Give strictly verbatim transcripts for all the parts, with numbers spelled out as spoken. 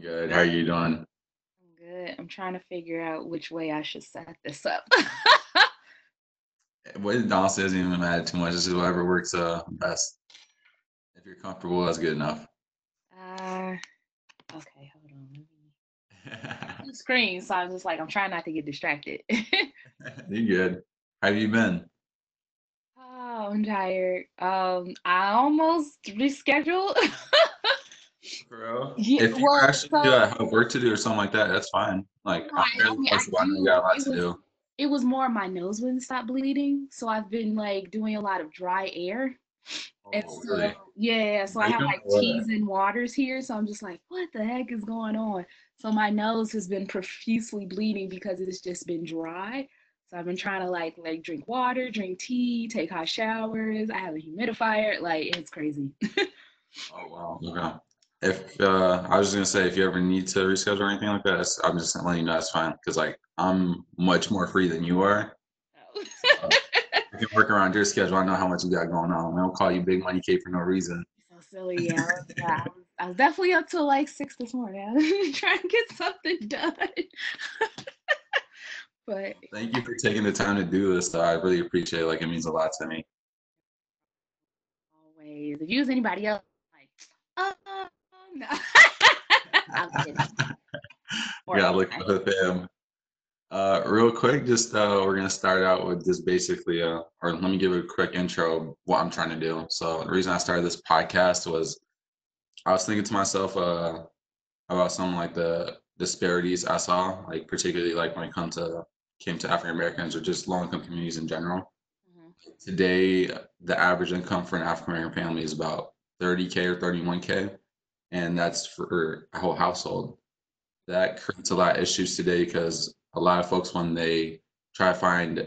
Good. How are you doing? I'm good. I'm trying to figure out which way I should set this up. Well, it honestly doesn't even matter too much. This is whatever works uh best. If you're comfortable, that's good enough. uh, okay, hold on. Let me. Two screens, so I'm just like I'm trying not to get distracted. You're good. How have you been? Oh, I'm tired. Um, I almost rescheduled. For real? Yeah, If you well, actually uh, so have work to do or something like that, that's fine. Like no, I'm I, I fairly mean I flexible. I know you got do. a lot It to was do. it was more my nose wouldn't stop bleeding, so I've been like doing a lot of dry air. And Oh, so, really? yeah, so I have Freedom like or teas what? and waters here. So I'm just like, what the heck is going on? So my nose has been profusely bleeding because it's just been dry. So I've been trying to like like drink water, drink tea, take hot showers. I have a humidifier. Like it's crazy. Oh, wow. Okay. If uh, I was just gonna say, if you ever need to reschedule or anything like that, that's, I'm just letting you know that's fine. Because like I'm much more free than you are, so I can work around your schedule. I know how much you got going on. I don't call you Big Money K for no reason. So silly. Yeah, I was, uh, I was I was definitely up till like six this morning. I was trying to get something done. But Thank you for taking the time to do this, though. I really appreciate it. Like, it means a lot to me. always, if you was anybody else, like, oh no. I'm kidding. Or Yeah, A look I. for the fam. Uh, real quick, just uh, we're gonna start out with just basically, uh, or let me give a quick intro of what I'm trying to do. So the reason I started this podcast was I was thinking to myself uh, about some like the disparities I saw, like particularly like when it comes to came to African Americans or just low income communities in general. Mhm. Today, the average income for an African American family is about thirty k or thirty-one k, and that's for a whole household. That creates a lot of issues today because a lot of folks, when they try to find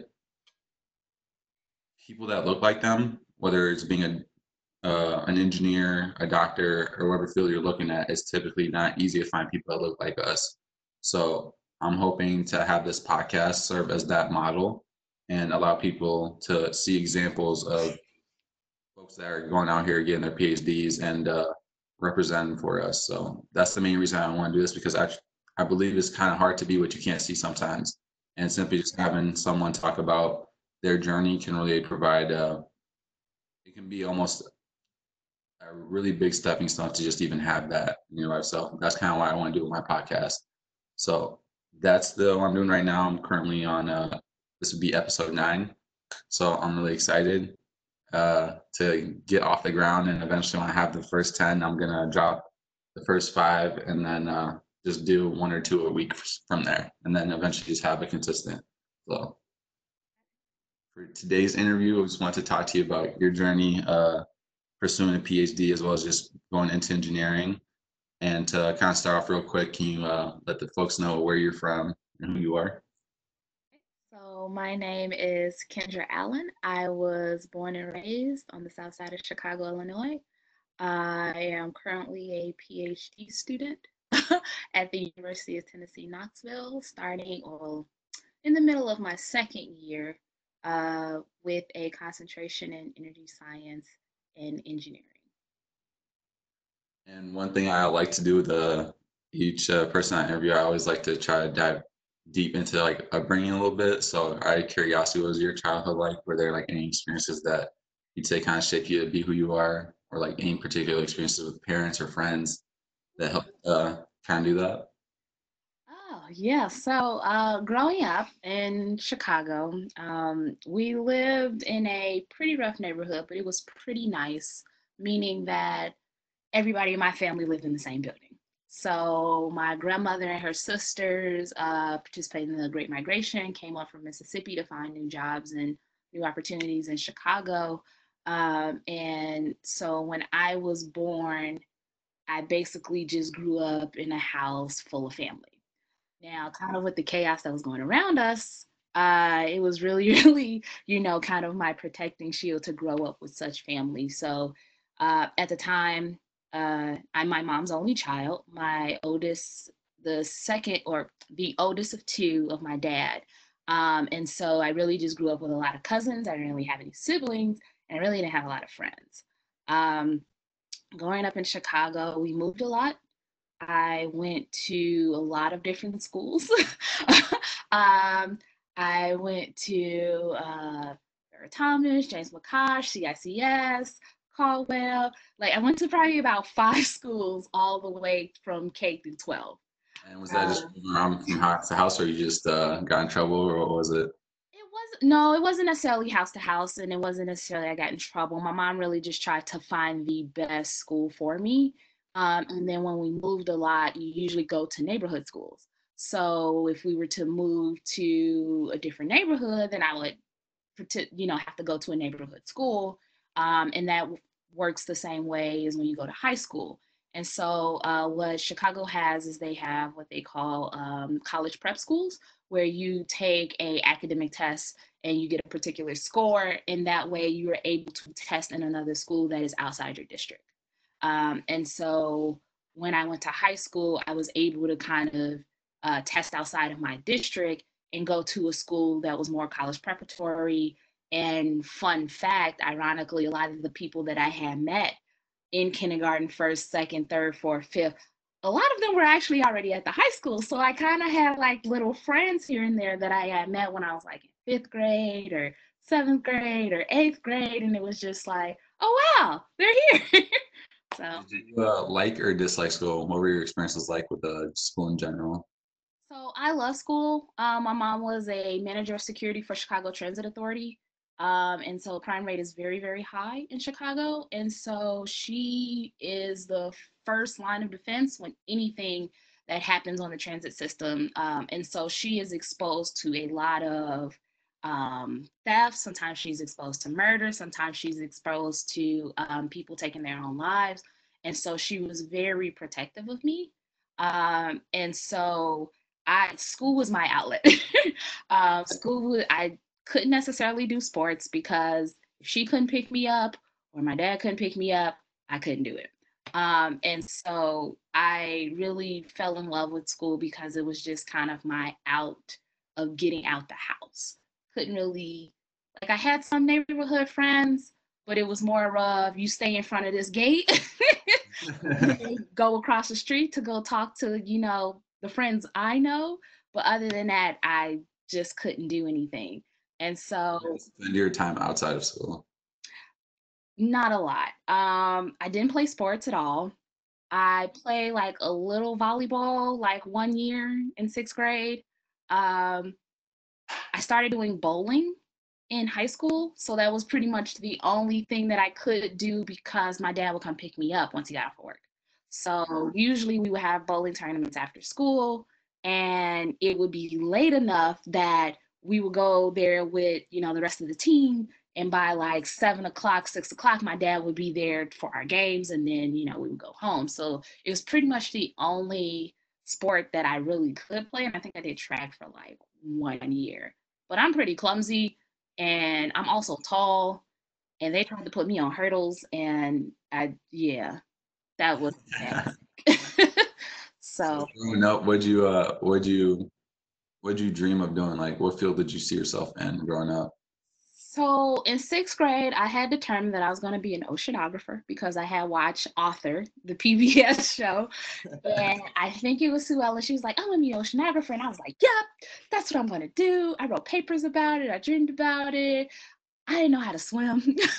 people that look like them, whether it's being a uh, an engineer, a doctor, or whatever field you're looking at, it's typically not easy to find people that look like us. So I'm hoping to have this podcast serve as that model and allow people to see examples of folks that are going out here getting their PhDs and uh, representing for us. So that's the main reason I want to do this because I I believe it's kind of hard to be what you can't see sometimes, and simply just having someone talk about their journey can really provide. Uh, it can be almost a really big stepping stone to just even have that in your life. So that's kind of what I want to do with my podcast. So that's the what I'm doing right now. I'm currently on. Uh, this would be episode nine. So I'm really excited uh, to get off the ground. And eventually, when I have the first ten, I'm gonna drop the first five, and then uh, just do one or two a week from there, and then eventually just have a consistent flow. For today's interview, I just want to talk to you about your journey uh, pursuing a PhD as well as just going into engineering. And to kind of start off real quick, can you uh, let the folks know where you're from and who you are? So my name is Kendra Allen. I was born and raised on the south side of Chicago, Illinois. I am currently a PhD student at the University of Tennessee, Knoxville, starting well, in the middle of my second year uh, with a concentration in energy science and engineering. And one thing I like to do with uh, each uh, person I interview, I always like to try to dive deep into like upbringing a little bit. So, out of curiosity, what was your childhood like? Were there like any experiences that you'd say kind of shape you to be who you are, or like any particular experiences with parents or friends that helped uh, kind of do that? Oh, yeah. So, uh, growing up in Chicago, um, we lived in a pretty rough neighborhood, but it was pretty nice, meaning that everybody in my family lived in the same building. So, my grandmother and her sisters uh, participated in the Great Migration, came up from Mississippi to find new jobs and new opportunities in Chicago. Um, and so, when I was born, I basically just grew up in a house full of family. Now, kind of with the chaos that was going around us, uh, it was really, really, you know, kind of my protecting shield to grow up with such family. So uh, at the time, uh, I'm my mom's only child, my oldest, the second or the oldest of two of my dad. Um, and so I really just grew up with a lot of cousins. I didn't really have any siblings, and I really didn't have a lot of friends. Um, Growing up in Chicago, we moved a lot. I went to a lot of different schools. um, I went to uh, Sarah Thomas, James McCosh, C I C S, Caldwell. Like I went to probably about five schools all the way from K through twelve. And was that just Um, moving around from house to house, or you just uh, got in trouble, or what was it? It was no, it wasn't necessarily house to house, and it wasn't necessarily I got in trouble. My mom really just tried to find the best school for me. Um, and then when we moved a lot, you usually go to neighborhood schools. So if we were to move to a different neighborhood, then I would, parti- you know, have to go to a neighborhood school. Um, and that w- works the same way as when you go to high school. And so, uh, what Chicago has is they have what they call um, college prep schools, where you take a academic test and you get a particular score, and that way you are able to test in another school that is outside your district. Um, and so, when I went to high school, I was able to kind of uh, test outside of my district and go to a school that was more college preparatory. And fun fact, ironically, a lot of the people that I had met in kindergarten, first, second, third, fourth, fifth, a lot of them were actually already at the high school. So I kind of had like little friends here and there that I had met when I was like in fifth grade or seventh grade or eighth grade. And it was just like, oh, wow, they're here. So Did you uh, like or dislike school? What were your experiences like with the school in general? So I love school. Um, my mom was a manager of security for Chicago Transit Authority. Um, and so crime rate is very, very high in Chicago. And so she is the first line of defense when anything that happens on the transit system. Um, and so she is exposed to a lot of um, theft. Sometimes she's exposed to murder. Sometimes she's exposed to um, people taking their own lives. And so she was very protective of me. Um, and so I school was my outlet. um, school I couldn't necessarily do sports because if she couldn't pick me up or my dad couldn't pick me up, I couldn't do it. Um, and so I really fell in love with school because it was just kind of my out of getting out the house. Couldn't really like I had some neighborhood friends, but it was more of you stay in front of this gate. You may go across the street to go talk to, you know, the friends I know. But other than that, I just couldn't do anything. And so, Spend your time outside of school. not a lot. Um, I didn't play sports at all. I play like a little volleyball, like one year in sixth grade. Um, I started doing bowling in high school. So that was pretty much the only thing that I could do because my dad would come pick me up once he got off work. So usually we would have bowling tournaments after school, and it would be late enough that we would go there with, you know, the rest of the team. And by like seven o'clock, six o'clock, my dad would be there for our games, and then, you know, we would go home. So it was pretty much the only sport that I really could play. And I think I did track for like one year. But I'm pretty clumsy and I'm also tall, and they tried to put me on hurdles, and I yeah, that was bad. So So growing up, what'd you uh, what'd you what'd you dream of doing? Like, what field did you see yourself in growing up? so in sixth grade, I had determined that I was going to be an oceanographer because I had watched Author, the P B S show, and I think it was Sue Ellen. She was like, "I'm gonna be an oceanographer," and I was like, "Yep, that's what I'm gonna do." I wrote papers about it. I dreamed about it. I didn't know how to swim.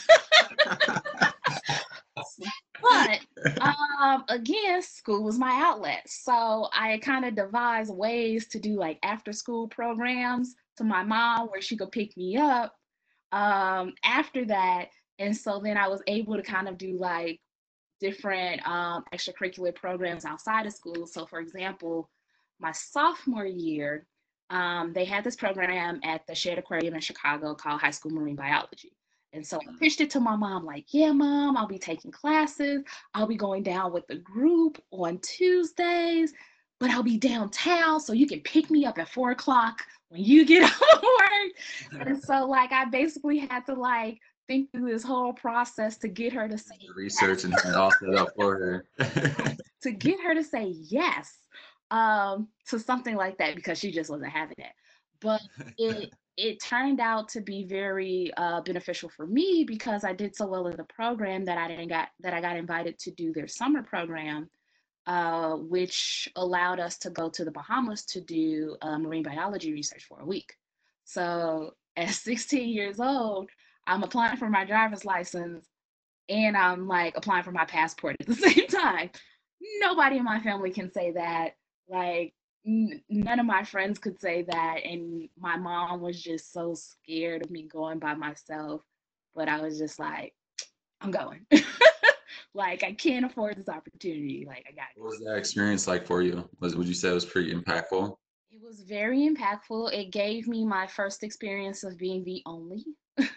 But um, again, school was my outlet. So I kind of devised ways to do like after school programs to my mom where she could pick me up um, after that. And so then I was able to kind of do like different um, extracurricular programs outside of school. So, for example, my sophomore year, um, they had this program at the Shared Aquarium in Chicago called High School Marine Biology. And so I pitched it to my mom, like, yeah, mom, I'll be taking classes. I'll be going down with the group on Tuesdays, but I'll be downtown so you can pick me up at four o'clock when you get off work. And so, like, I basically had to, like, think through this whole process to get her to say Research yes, and had it all set up for her. to get her to say yes um, to something like that because she just wasn't having it. But it it turned out to be very uh, beneficial for me because I did so well in the program that I didn't got that I got invited to do their summer program uh, which allowed us to go to the Bahamas to do uh, marine biology research for a week. So at sixteen years old, I'm applying for my driver's license and I'm like applying for my passport at the same time. Nobody in my family can say that. Like, n- none of my friends could say that. And my mom was just so scared of me going by myself. But I was just like, I'm going. Like, I can't afford this opportunity. Like, I gotta What go. was that experience like for you? Was Would you say it was pretty impactful? It was very impactful. It gave me my first experience of being the only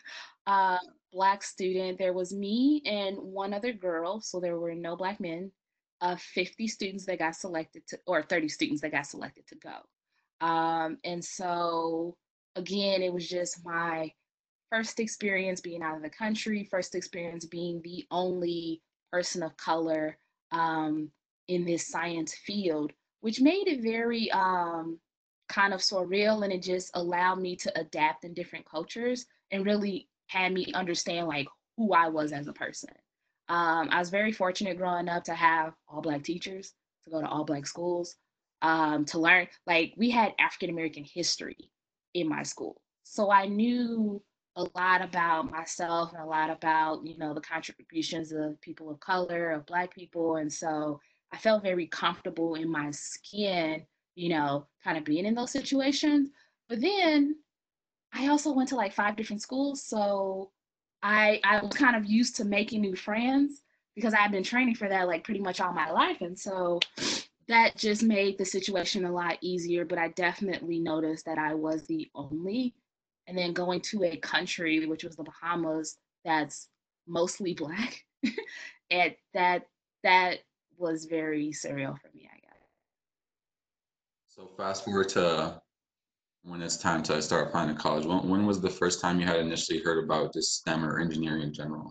uh, Black student. There was me and one other girl, so there were no Black men. Uh, fifty students that got selected to, or thirty students that got selected to go. Um, and so, again, it was just my first experience being out of the country, first experience being the only person of color um, in this science field, which made it very um, kind of surreal, and it just allowed me to adapt in different cultures and really had me understand like who I was as a person. Um, I was very fortunate growing up to have all Black teachers, to go to all Black schools, um, to learn. Like, we had African American history in my school. So I knew a lot about myself and a lot about, you know, the contributions of people of color, of Black people. And so I felt very comfortable in my skin, you know, kind of being in those situations. But then I also went to like five different schools. So I I was kind of used to making new friends because I've been training for that like pretty much all my life. And so that just made the situation a lot easier. But I definitely noticed that I was the only. And then going to a country, which was the Bahamas, that's mostly Black, and that that was very surreal for me, I guess. So fast forward to when it's time to start applying to college. When, when was the first time you had initially heard about just STEM or engineering in general?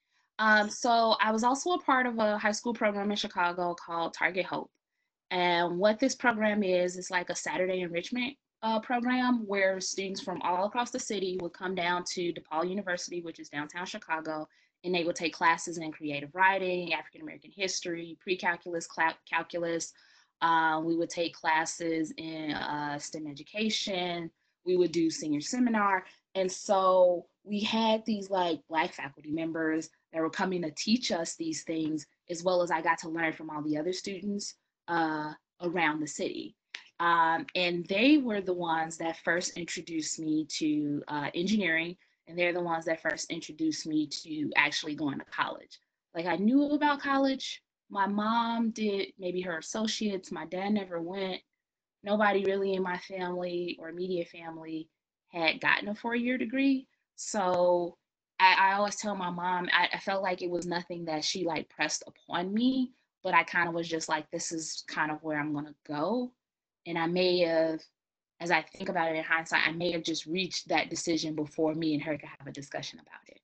Um, so I was also a part of a high school program in Chicago called Target Hope. And what this program is, is like a Saturday enrichment uh, program where students from all across the city would come down to DePaul University, which is downtown Chicago, and they would take classes in creative writing, African American history, pre-calculus, cla- calculus. Uh, we would take classes in uh, STEM education. We would do senior seminar. And so we had these like Black faculty members that were coming to teach us these things, as well as I got to learn from all the other students uh, around the city. Um, and they were the ones that first introduced me to uh, engineering, and they're the ones that first introduced me to actually going to college. Like, I knew about college. My mom did maybe her associates. My dad never went. Nobody really in my family or immediate family had gotten a four year degree. So I, I always tell my mom, I, I felt like it was nothing that she like pressed upon me, but I kind of was just like, this is kind of where I'm going to go. And I may have, as I think about it in hindsight, I may have just reached that decision before me and her could have a discussion about it.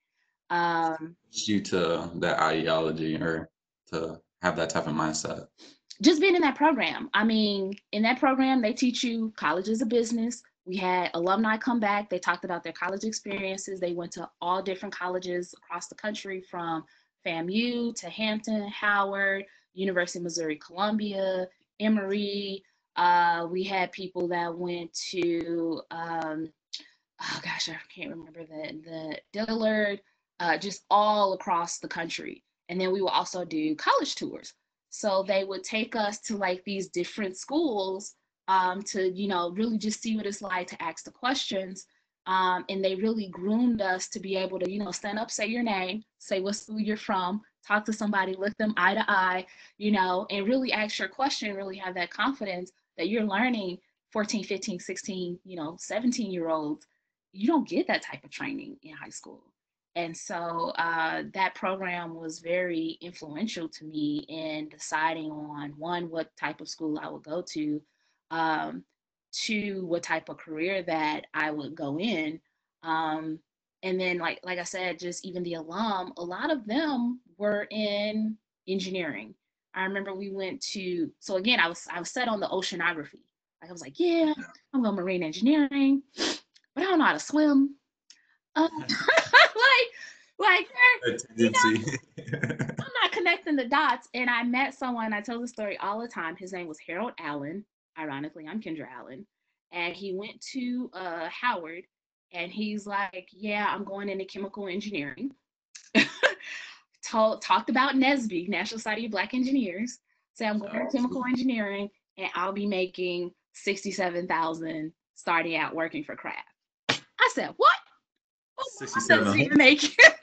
Um, You to that ideology or to have that type of mindset? just being in that program. I mean, in that program, they teach you college is a business. We had alumni come back. They talked about their college experiences. They went to all different colleges across the country from FAMU to Hampton, Howard, University of Missouri Columbia, Emory. Uh, we had people that went to, um, oh gosh, I can't remember the, the Dillard, uh, just all across the country. And then we will also do college tours. So they would take us to like these different schools um, to, you know, really just see what it's like to ask the questions. Um, and they really groomed us to be able to, you know, stand up, say your name, say what school you're from, talk to somebody, look them eye to eye, you know, and really ask your question, really have that confidence that you're learning fourteen, fifteen, sixteen, you know, seventeen year olds. You don't get that type of training in high school. And so uh, that program was very influential to me in deciding on one, what type of school I would go to, um, two, what type of career that I would go in. Um, and then, like like I said, just even the alum, a lot of them were in engineering. I remember we went to, so again, I was I was set on the oceanography. Like, I was like, yeah, I'm going marine engineering, but I don't know how to swim. Um, like, like, A you know, tendency. I'm not connecting the dots, and I met someone. I tell the story all the time. His name was Harold Allen. Ironically, I'm Kendra Allen, and he went to uh, Howard, and he's like, "Yeah, I'm going into chemical engineering." Told talked about N S B, National Society of Black Engineers. Say I'm going to chemical engineering, and I'll be making sixty-seven thousand starting out working for Kraft. I said, "What? My mom doesn't even sixty-seven. make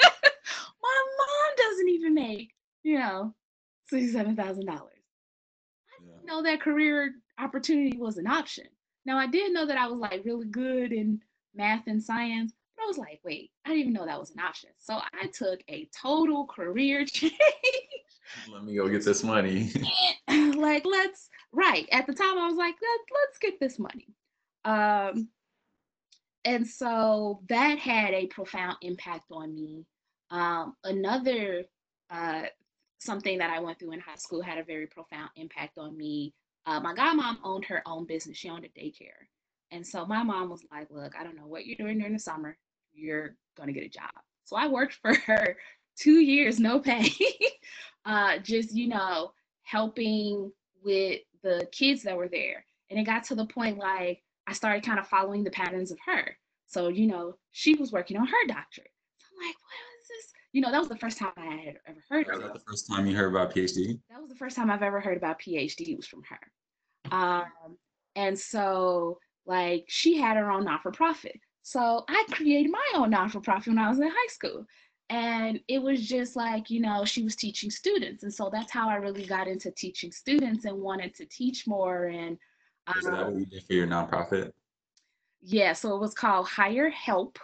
my mom doesn't even make, you know, sixty-seven thousand dollars. I Yeah. didn't know that career opportunity was an option. Now I did know that I was like really good in math and science, but I was like, wait, I didn't even know that was an option. So I took a total career change. Let me go get this money. Like, let's right. At the time I was like, Let, let's get this money. Um, and so that had a profound impact on me. Um, another uh, something that I went through in high school had a very profound impact on me. Uh, my godmom owned her own business. She owned a daycare. And so my mom was like, look, I don't know what you're doing during the summer. You're going to get a job. So I worked for her two years, no pay, uh, just, you know, helping with the kids that were there. And it got to the point like I started kind of following the patterns of her. So, you know, she was working on her doctorate. So I'm like, what is this? You know, that was the first time I had ever heard Was of it. that the first time you heard about PhD? That was the first time I've ever heard about PhD was from her. Um, and so, like, she had her own non for profit. So I created my own non for profit when I was in high school. And it was just like, you know, she was teaching students. And so that's how I really got into teaching students and wanted to teach more. And Is that um, what you did for your nonprofit? yeah, so it was called Hire Help.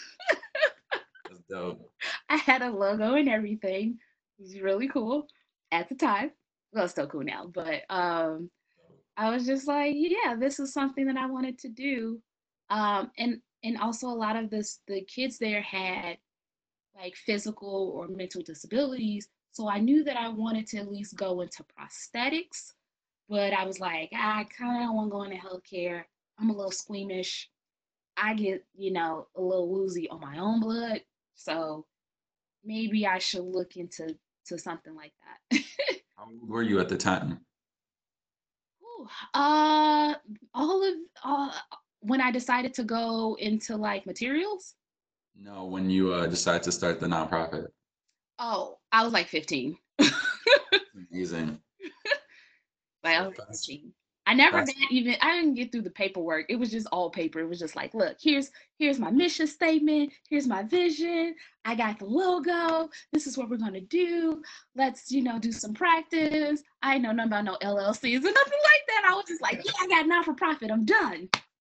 That's dope. I had a logo and everything. It was really cool at the time. Well, it's still cool now, but um, I was just like, yeah, this is something that I wanted to do. Um, and and also a lot of this, the kids there had like physical or mental disabilities, so I knew that I wanted to at least go into prosthetics. But I was like, I kind of don't want to go into healthcare. I'm a little squeamish. I get, you know, a little woozy on my own blood, so maybe I should look into to something like that. How old were you at the time? Ooh, uh, all of uh, when I decided to go into like materials. No, when you uh, decided to start the nonprofit. Oh, I was like fifteen. Amazing. Like I So was like fast, fifteen. I never got fast. even I didn't get through the paperwork. It was just all paper. It was just like, look, here's here's my mission statement, here's my vision. I got the logo. This is what we're gonna do. Let's, you know, do some practice. I know nothing about no L L Cs and nothing like that. I was just like, yeah, I got not for profit. I'm done.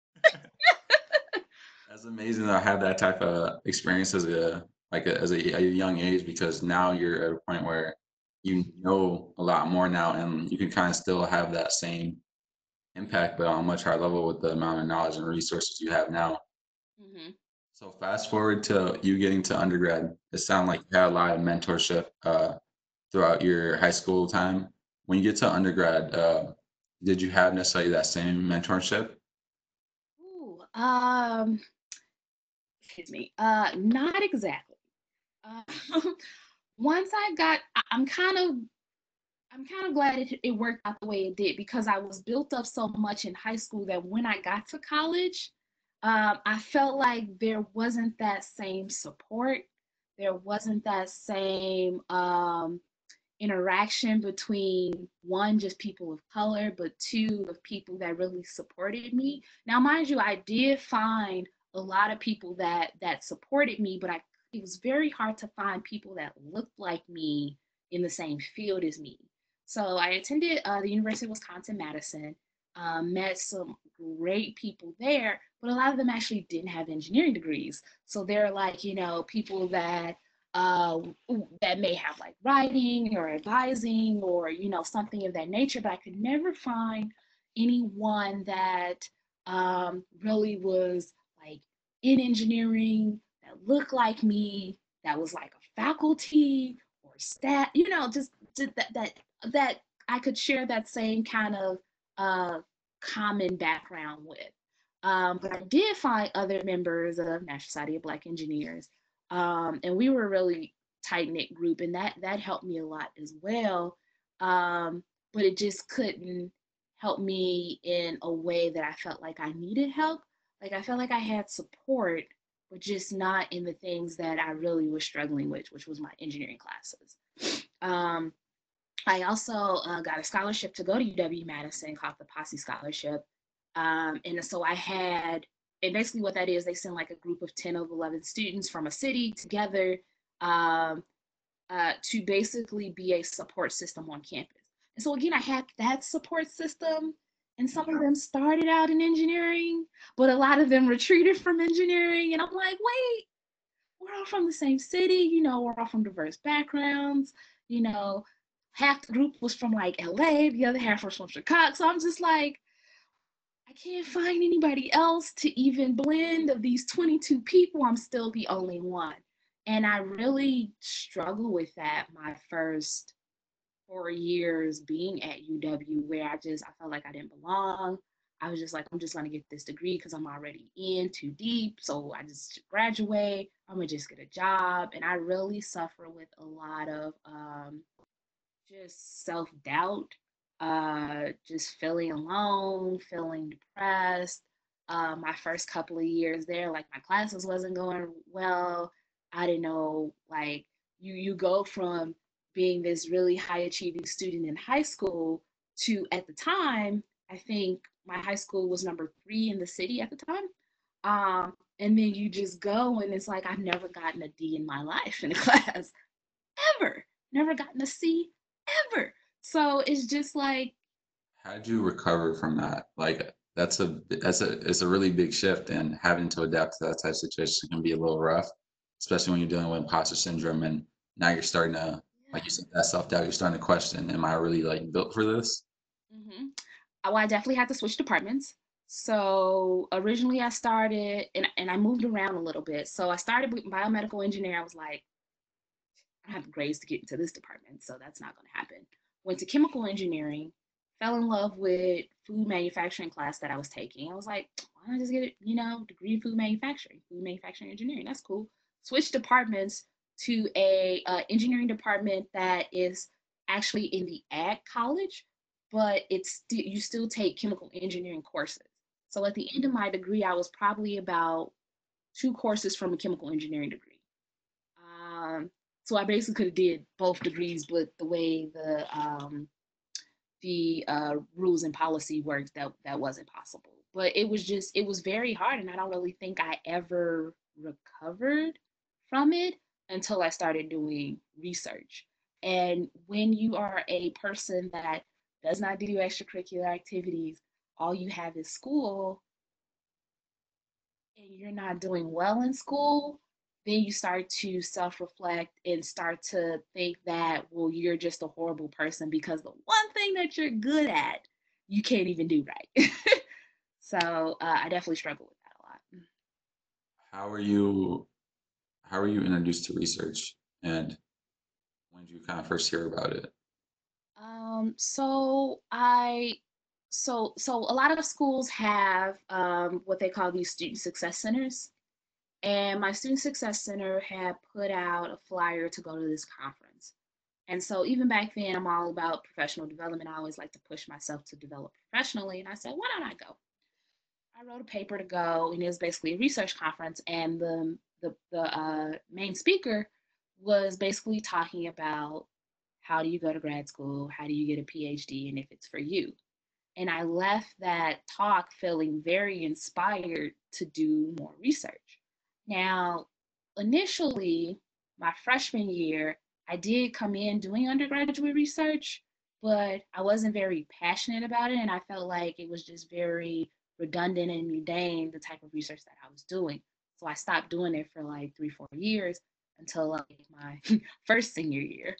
That's amazing to have that type of experience as a like a, as a, a young age because now you're at a point where you know a lot more now and you can kind of still have that same impact but on a much higher level with the amount of knowledge and resources you have now. Hmm. So fast forward to you getting to undergrad, it sounded like you had a lot of mentorship uh, throughout your high school time. When you get to undergrad, uh, did you have necessarily that same mentorship? Ooh, um, excuse me. Uh, not exactly. Uh, once I got, I- I'm kind of I'm kind of glad it, it worked out the way it did because I was built up so much in high school that when I got to college, um, I felt like there wasn't that same support. There wasn't that same um, interaction between one, just people of color, but two, of people that really supported me. Now, mind you, I did find a lot of people that that supported me, but I it was very hard to find people that looked like me in the same field as me. So I attended uh, the University of Wisconsin Madison, um, met some great people there, but a lot of them actually didn't have engineering degrees. So they're like, you know, people that uh, that may have like writing or advising or you know something of that nature, but I could never find anyone that um, really was like in engineering that looked like me, that was like a faculty or staff, you know, just, just that that that I could share that same kind of uh, common background with. Um, but I did find other members of National Society of Black Engineers, um, and we were really tight knit group, and that that helped me a lot as well. Um, but it just couldn't help me in a way that I felt like I needed help. Like I felt like I had support, but just not in the things that I really was struggling with, which was my engineering classes. Um, I also uh, got a scholarship to go to U W Madison called the Posse Scholarship. Um, and so I had, and basically what that is, they send like a group of ten of eleven students from a city together um, uh, to basically be a support system on campus. And so again, I had that support system, and some of them started out in engineering, but a lot of them retreated from engineering. And I'm like, wait, we're all from the same city, you know, we're all from diverse backgrounds, you know, half the group was from like L A, the other half was from Chicago. So I'm just like, I can't find anybody else to even blend of these twenty-two people. I'm still the only one. And I really struggle with that my first four years being at U W, where I just I felt like I didn't belong. I was just like, I'm just gonna get this degree because I'm already in too deep. So I just graduate. I'm gonna just get a job. And I really suffer with a lot of um, just self doubt, uh, just feeling alone, feeling depressed. Uh, my first couple of years there, like my classes wasn't going well. I didn't know, like you you go from being this really high achieving student in high school to at the time, I think my high school was number three in the city at the time. Um, and then you just go and it's like I've never gotten a D in my life in a class ever, never gotten a C ever. So it's just like, How'd you recover from that? Like that's a that's a it's a really big shift, and having to adapt to that type of situation can be a little rough, especially when you're dealing with imposter syndrome and now you're starting to, like you yeah. said, that self doubt. You're starting to question, am I really like built for this? hmm Well, I definitely had to switch departments. So originally I started and, and I moved around a little bit. So I started with biomedical engineering. I was like, I don't have the grades to get into this department, so that's not going to happen. Went to chemical engineering, fell in love with food manufacturing class that I was taking. I was like, why don't I just get it, you know, degree in food manufacturing, food manufacturing engineering. That's cool. Switched departments to a uh, engineering department that is actually in the ag college, but it's st- you still take chemical engineering courses. So at the end of my degree, I was probably about two courses from a chemical engineering degree. Um, so I basically could have did both degrees, but the way the um, the uh, rules and policy worked, that that wasn't possible. But it was just it was very hard, and I don't really think I ever recovered from it until I started doing research. And when you are a person that does not do extracurricular activities, all you have is school, and you're not doing well in school, then you start to self reflect and start to think that, well, you're just a horrible person because the one thing that you're good at, you can't even do right. So uh, I definitely struggle with that a lot. How are you how are you introduced to research, and when did you kind of first hear about it? Um, so I, so so a lot of schools have um, what they call these student success centers. And my student success center had put out a flyer to go to this conference. And so even back then, I'm all about professional development. I always like to push myself to develop professionally. And I said, why don't I go? I wrote a paper to go, and it was basically a research conference. And the the, the uh, main speaker was basically talking about how do you go to grad school, how do you get a PhD, and if it's for you. And I left that talk feeling very inspired to do more research. Now, initially, my freshman year, I did come in doing undergraduate research, but I wasn't very passionate about it. And I felt like it was just very redundant and mundane, the type of research that I was doing. So I stopped doing it for like three, four years until like my first senior year.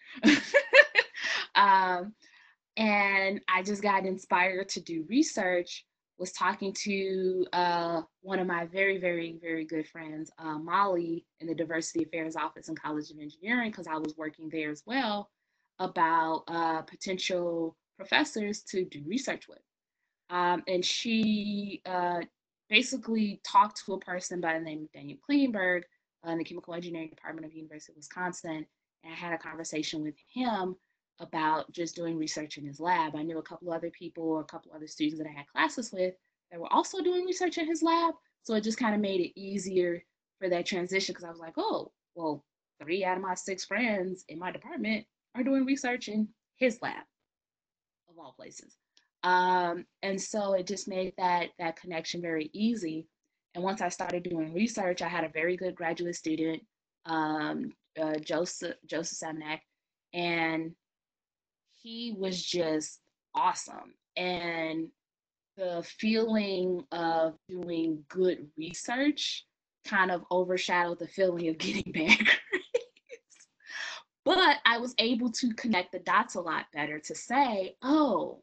um, and I just got inspired to do research. Was talking to uh, one of my very, very, very good friends, uh, Molly, in the Diversity Affairs Office in College of Engineering, because I was working there as well, about uh, potential professors to do research with. Um, and she uh, basically talked to a person by the name of Daniel Kleinberg uh, in the Chemical Engineering Department of the University of Wisconsin. and I had a conversation with him about just doing research in his lab. I knew a couple other people or a couple other students that I had classes with that were also doing research in his lab. So it just kind of made it easier for that transition because I was like, oh, well, three out of my six friends in my department are doing research in his lab, of all places. Um, and so it just made that that connection very easy. And once I started doing research, I had a very good graduate student, um, uh, Joseph Joseph Samnak, and he was just awesome. And the feeling of doing good research kind of overshadowed the feeling of getting bad grades. But I was able to connect the dots a lot better to say, oh,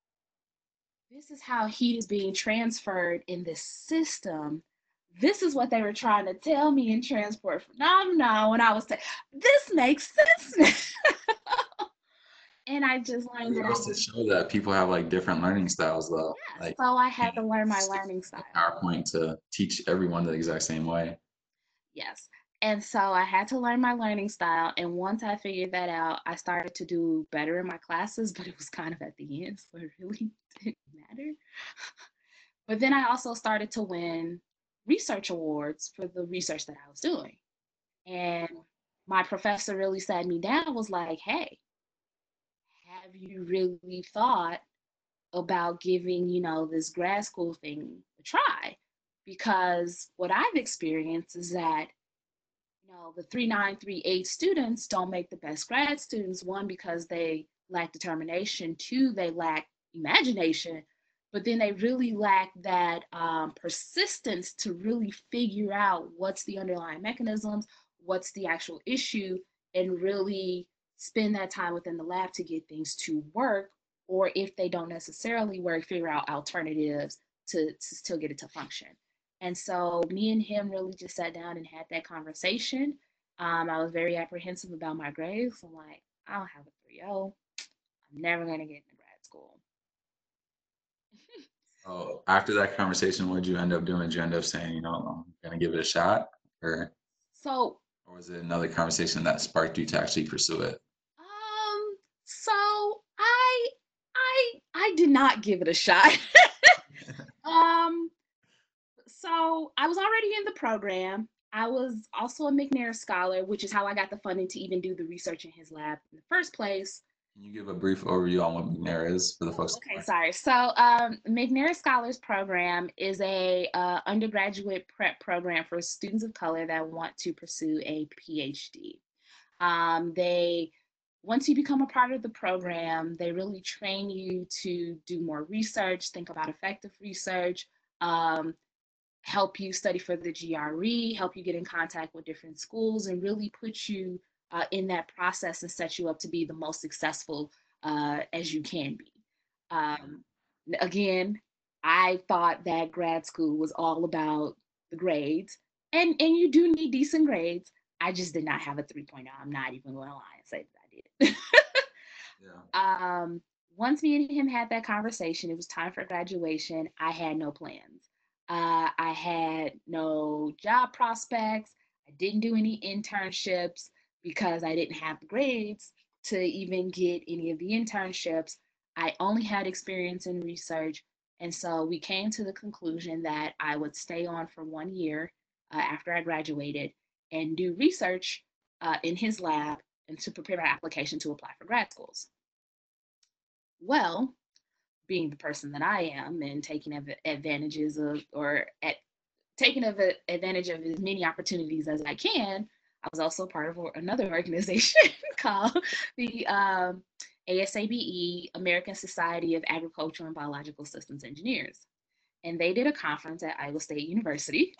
this is how heat is being transferred in this system. This is what they were trying to tell me in transport phenomena when I was saying, this makes sense. And I just learned It that I goes to was, show that people have like different learning styles though. yes. Like So I you had can't to learn my stick learning to style. the PowerPoint to teach everyone the exact same way. Yes. And so I had to learn my learning style. And once I figured that out, I started to do better in my classes, but it was kind of at the end, so it really didn't matter. But then I also started to win research awards for the research that I was doing. And my professor really sat me down, was like, hey, have you really thought about giving, you know, this grad school thing a try? Because what I've experienced is that, you know, the three nine three eight students don't make the best grad students. One, because they lack determination. Two, they lack imagination. But then they really lack that um, persistence to really figure out what's the underlying mechanisms, what's the actual issue, and really spend that time within the lab to get things to work. Or if they don't necessarily work, figure out alternatives to, to still get it to function. And so me and him really just sat down and had that conversation. Um, I was very apprehensive about my grades. I'm like, I don't have a three point oh. I'm never going to get into grad school. So after that conversation, what did you end up doing? Did you end up saying, you know, I'm gonna give it a shot, or So, or was it another conversation that sparked you to actually pursue it? um, so I, I, I did not give it a shot. um, so I was already in the program. I was also a McNair scholar, which is how I got the funding to even do the research in his lab in the first place. Can you give a brief overview on what McNair is for the Oh, folks? okay, sorry. So, um, McNair Scholars Program is a uh, undergraduate prep program for students of color that want to pursue a PhD. Um, they, once you become a part of the program, they really train you to do more research, think about effective research, um, help you study for the G R E, help you get in contact with different schools, and really put you uh, in that process and set you up to be the most successful uh, as you can be. Um, Again, I thought that grad school was all about the grades, and and you do need decent grades. I just did not have a 3.0. I'm not even going to lie and say that I did. Yeah. um, Once me and him had that conversation, it was time for graduation. I had no plans. Uh, I had no job prospects. I didn't do any internships because I didn't have the grades to even get any of the internships. I only had experience in research. And so we came to the conclusion that I would stay on for one year uh, after I graduated and do research uh, in his lab and to prepare my application to apply for grad schools. Well, being the person that I am and taking advantages of or at taking of advantage of as many opportunities as I can, I was also part of another organization called the um, ASABE, American Society of Agricultural and Biological Systems Engineers. And they did a conference at Iowa State University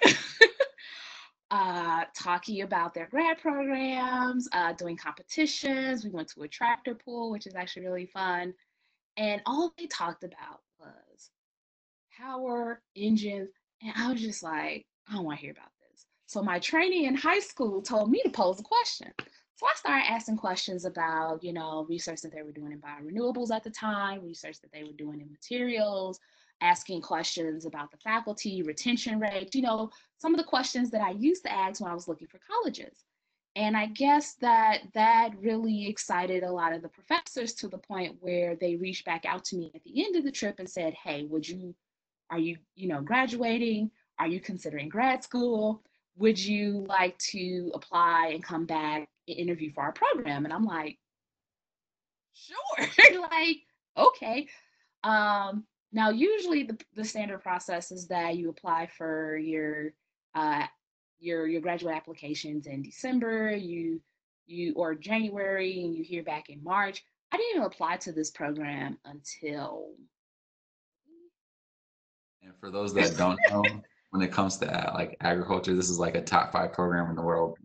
uh, talking about their grad programs, uh, doing competitions. We went to a tractor pool, which is actually really fun. And all they talked about was power, engines. And I was just like, I don't want to hear about this. So my trainee in high school told me to pose a question. So I started asking questions about, you know, research that they were doing in biorenewables at the time, research that they were doing in materials, asking questions about the faculty, retention rates, you know, some of the questions that I used to ask when I was looking for colleges. And I guess that that really excited a lot of the professors to the point where they reached back out to me at the end of the trip and said, "Hey, would you are you, you know, graduating? Are you considering grad school? Would you like to apply and come back and interview for our program?" And I'm like, "Sure." Like, okay. Um, now, usually the, the standard process is that you apply for your uh, your your graduate applications in December, you you or January, and you hear back in March. I didn't even apply to this program until And for those that don't know, when it comes to uh, like agriculture, this is like a top five program in the world.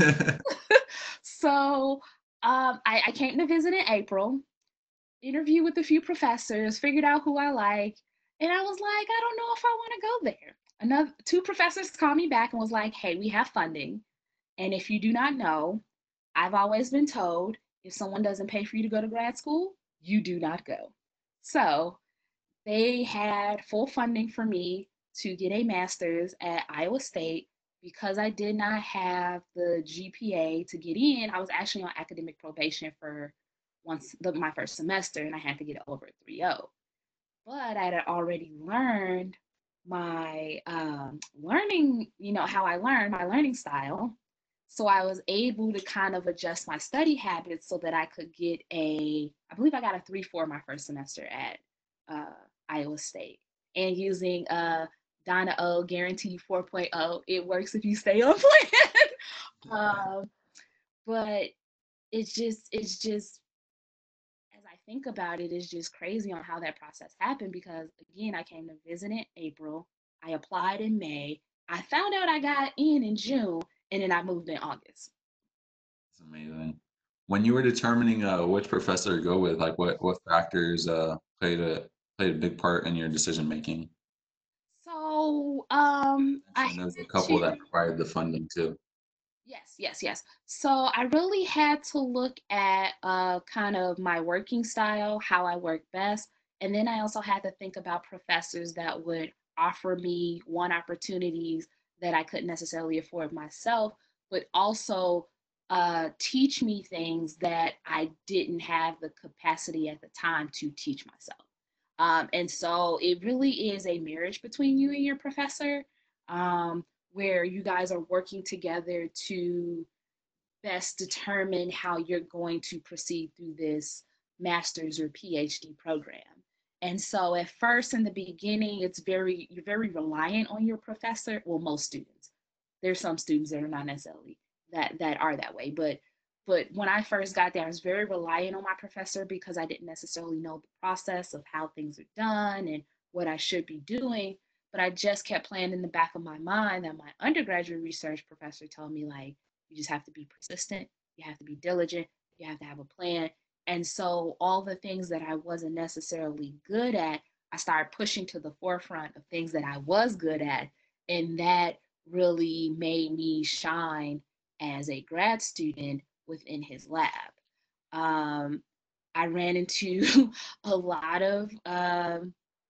so um, I, I came to visit in April, interviewed with a few professors, figured out who I like, and I was like, I don't know if I want to go there. Another two professors called me back and was like, "Hey, we have funding, and if you do not know, I've always been told if someone doesn't pay for you to go to grad school, you do not go." So they had full funding for me to get a master's at Iowa State. Because I did not have the G P A to get in, I was actually on academic probation for once the, my first semester, and I had to get over a 3.0. But I had already learned my um, learning, you know, how I learned my learning style. So I was able to kind of adjust my study habits so that I could get a, I believe I got a three four my first semester at uh, Iowa State. And using uh, Donna O Guaranteed 4.0, it works if you stay on plan. um, but it's just, it's just as I think about it, it's just crazy on how that process happened because again, I came to visit in April, I applied in May, I found out I got in in June, and then I moved in August. It's amazing. When you were determining uh, which professor to go with, like what what factors uh, played a played a big part in your decision making? So um I And there's a had couple to that provided the funding too. yes, yes, yes. So I really had to look at uh kind of my working style, how I work best, and then I also had to think about professors that would offer me one opportunities that I couldn't necessarily afford myself, but also uh teach me things that I didn't have the capacity at the time to teach myself. Um, and so it really is a marriage between you and your professor. Um, where you guys are working together to best determine how you're going to proceed through this master's or PhD program. And so at first in the beginning, it's very, you're very reliant on your professor. Well, most students. There's some students that are not necessarily that that are that way. But but when I first got there, I was very reliant on my professor because I didn't necessarily know the process of how things are done and what I should be doing. But I just kept playing in the back of my mind that my undergraduate research professor told me, like, you just have to be persistent, you have to be diligent, you have to have a plan. And so all the things that I wasn't necessarily good at, I started pushing to the forefront of things that I was good at. And that really made me shine as a grad student within his lab. Um, I ran into a lot of um,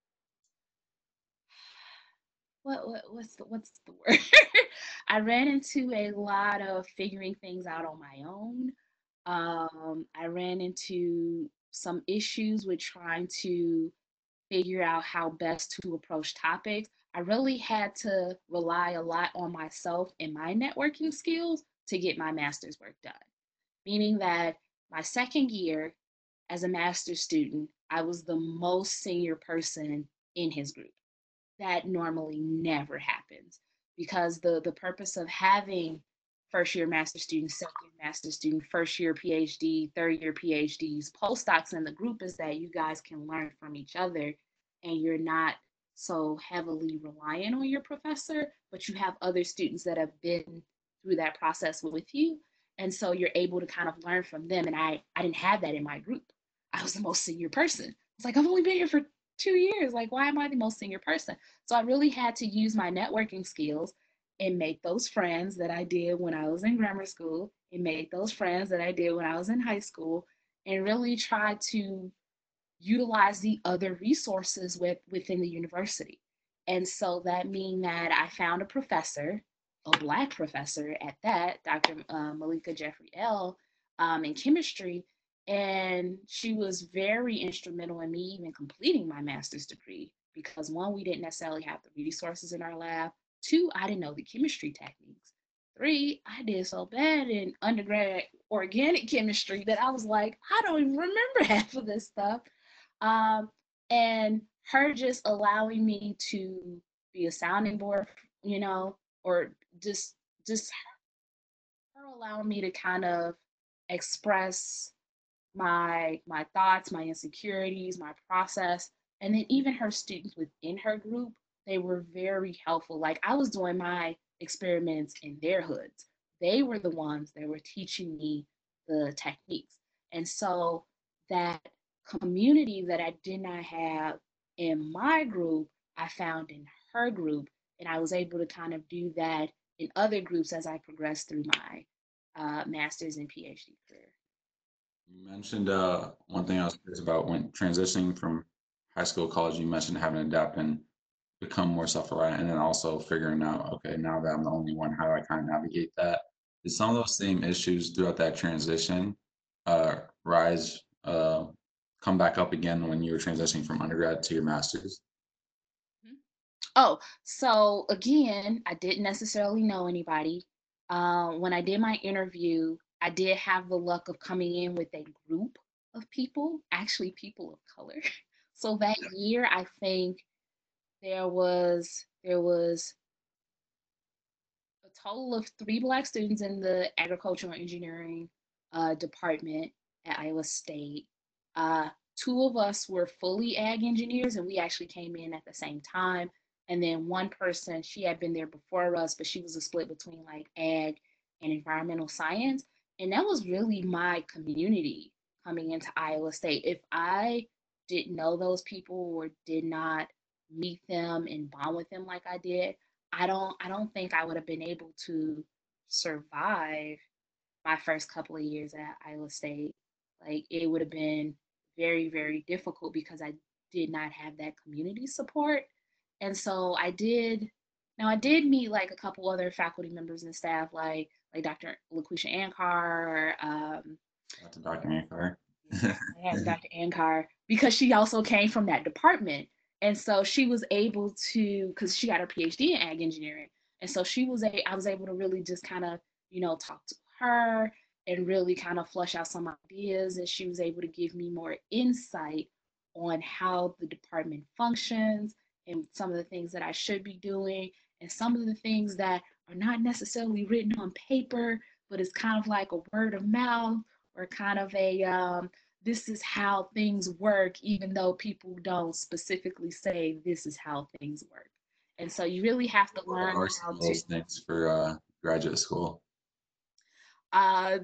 what, what what's the what's the word? I ran into a lot of figuring things out on my own. Um, I ran into some issues with trying to figure out how best to approach topics. I really had to rely a lot on myself and my networking skills to get my master's work done. Meaning that my second year as a master's student, I was the most senior person in his group. That normally never happens because the the purpose of having first year master students, second year master student, first year PhD, third year PhDs, postdocs in the group is that you guys can learn from each other and you're not so heavily reliant on your professor, but you have other students that have been through that process with you. And so you're able to kind of learn from them. And I, I didn't have that in my group. I was the most senior person. It's like, I've only been here for two years. Like, why am I the most senior person? So I really had to use my networking skills and make those friends that I did when I was in grammar school and make those friends that I did when I was in high school and really try to utilize the other resources with within the university. And so that mean that I found a professor a black professor at that, Doctor Uh, Malika Jeffrey L. Um, in chemistry, and she was very instrumental in me even completing my master's degree because one, we didn't necessarily have the resources in our lab. Two, I didn't know the chemistry techniques. Three, I did so bad in undergrad organic chemistry that I was like, I don't even remember half of this stuff. Um, and her just allowing me to be a sounding board, you know, or just just her allowing me to kind of express my my thoughts, my insecurities, my process, and then even her students within her group, they were very helpful. Like I was doing my experiments in their hoods. They were the ones that were teaching me the techniques. And so that community that I did not have in my group, I found in her group, and I was able to kind of do that in other groups as I progressed through my uh, master's and PhD career. You mentioned uh, one thing I was curious about when transitioning from high school to college. You mentioned having to adapt and become more self-reliant, and then also figuring out, okay, now that I'm the only one, how do I kind of navigate that? Did some of those same issues throughout that transition uh, rise, uh, come back up again when you were transitioning from undergrad to your master's? Mhm. Oh, so again, I didn't necessarily know anybody. Uh, when I did my interview, I did have the luck of coming in with a group of people, actually people of color. So that year, I think there was there was a total of three black students in the agricultural engineering uh, department at Iowa State. Uh, Two of us were fully ag engineers, and we actually came in at the same time. And then one person, she had been there before us, but she was a split between like ag and environmental science. And that was really my community coming into Iowa State. If I didn't know those people or did not meet them and bond with them like I did, I don't I don't think I would have been able to survive my first couple of years at Iowa State. Like it would have been very, very difficult because I did not have that community support. And so I did now I did meet like a couple other faculty members and staff like like Doctor LaQuisha Ankar, um, Shout out to doctor Ankar. I had Doctor Ankar because she also came from that department. And so she was able to, because she got her PhD in ag engineering. And so she was a, I was able to really just kind of, you know, talk to her and really kind of flush out some ideas. And she was able to give me more insight on how the department functions and some of the things that I should be doing and some of the things that are not necessarily written on paper, but it's kind of like a word of mouth or kind of a um, this is how things work, even though people don't specifically say this is how things work. And so you really have to What learn are some how of to those things for uh, graduate school? uh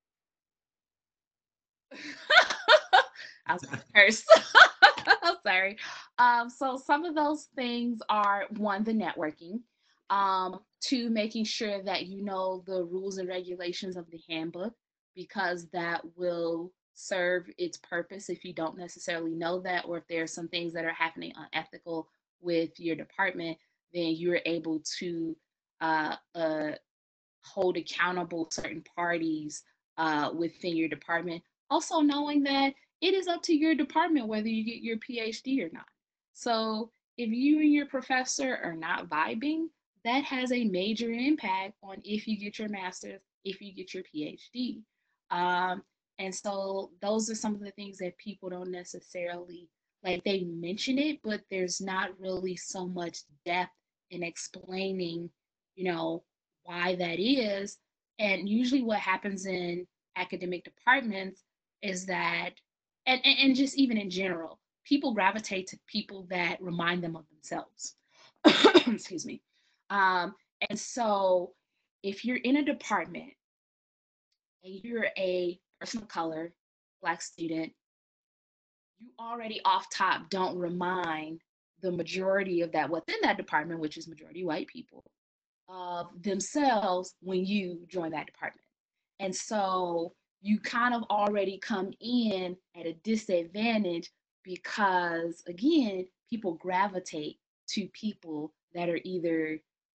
I was about to curse. I'm sorry. Um, so some of those things are one, the networking, um, two, making sure that you know the rules and regulations of the handbook, because that will serve its purpose if you don't necessarily know that, or if there are some things that are happening unethical with your department, then you're able to uh, uh, hold accountable certain parties uh, within your department. Also, knowing that it is up to your department whether you get your PhD or not. So, if you and your professor are not vibing, that has a major impact on if you get your master's, if you get your PhD. Um, and so, those are some of the things that people don't necessarily like, they mention it, but there's not really so much depth in explaining, you know, why that is. And usually, what happens in academic departments is that, and, and, and just even in general, people gravitate to people that remind them of themselves. Excuse me. Um, and so, if you're in a department and you're a person of color, Black student, you already off top don't remind the majority of that within that department, which is majority white people, of themselves when you join that department. And so you kind of already come in at a disadvantage because, again, people gravitate to people that are either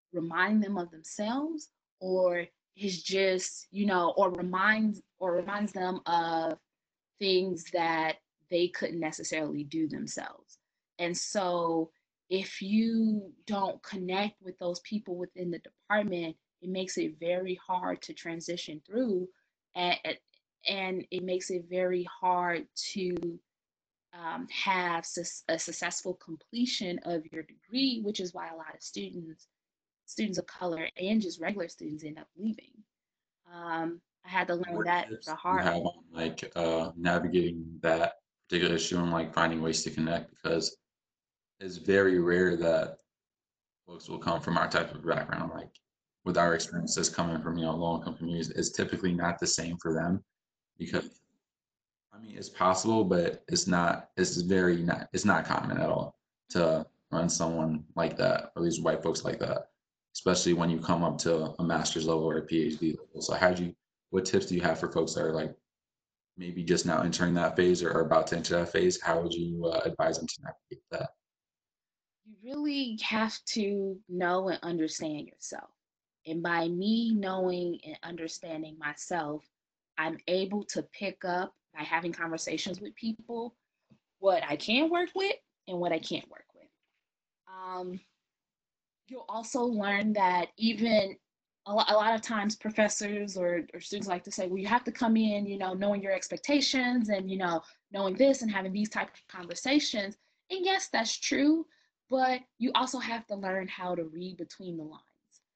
remind them of themselves, or is just, you know, or reminds or reminds them of things that they couldn't necessarily do themselves. And so if you don't connect with those people within the department, it makes it very hard to transition through, and and it makes it very hard to um, have sus- a successful completion of your degree, which is why a lot of students, students of color, and just regular students end up leaving. Um, I had to learn What that tips the do you hard have on like uh, navigating that particular issue and like finding ways to connect? Because it's very rare that folks will come from our type of background. Like with our experiences coming from you know low income communities, it's typically not the same for them because I mean it's possible, but it's not. It's very not. It's not common at all to run someone like that, or these white folks like that, especially when you come up to a master's level or a PhD level. So how do you? What tips do you have for folks that are like maybe just now entering that phase or are about to enter that phase? How would you uh, advise them to navigate that? you really have to know and understand yourself. And by me knowing and understanding myself, I'm able to pick up by having conversations with people what I can work with and what I can't work with. Um, you'll also learn that even a lot, a lot of times professors or, or students like to say, well, you have to come in, you know, knowing your expectations and, you know, knowing this and having these type of conversations. And yes, that's true, but you also have to learn how to read between the lines.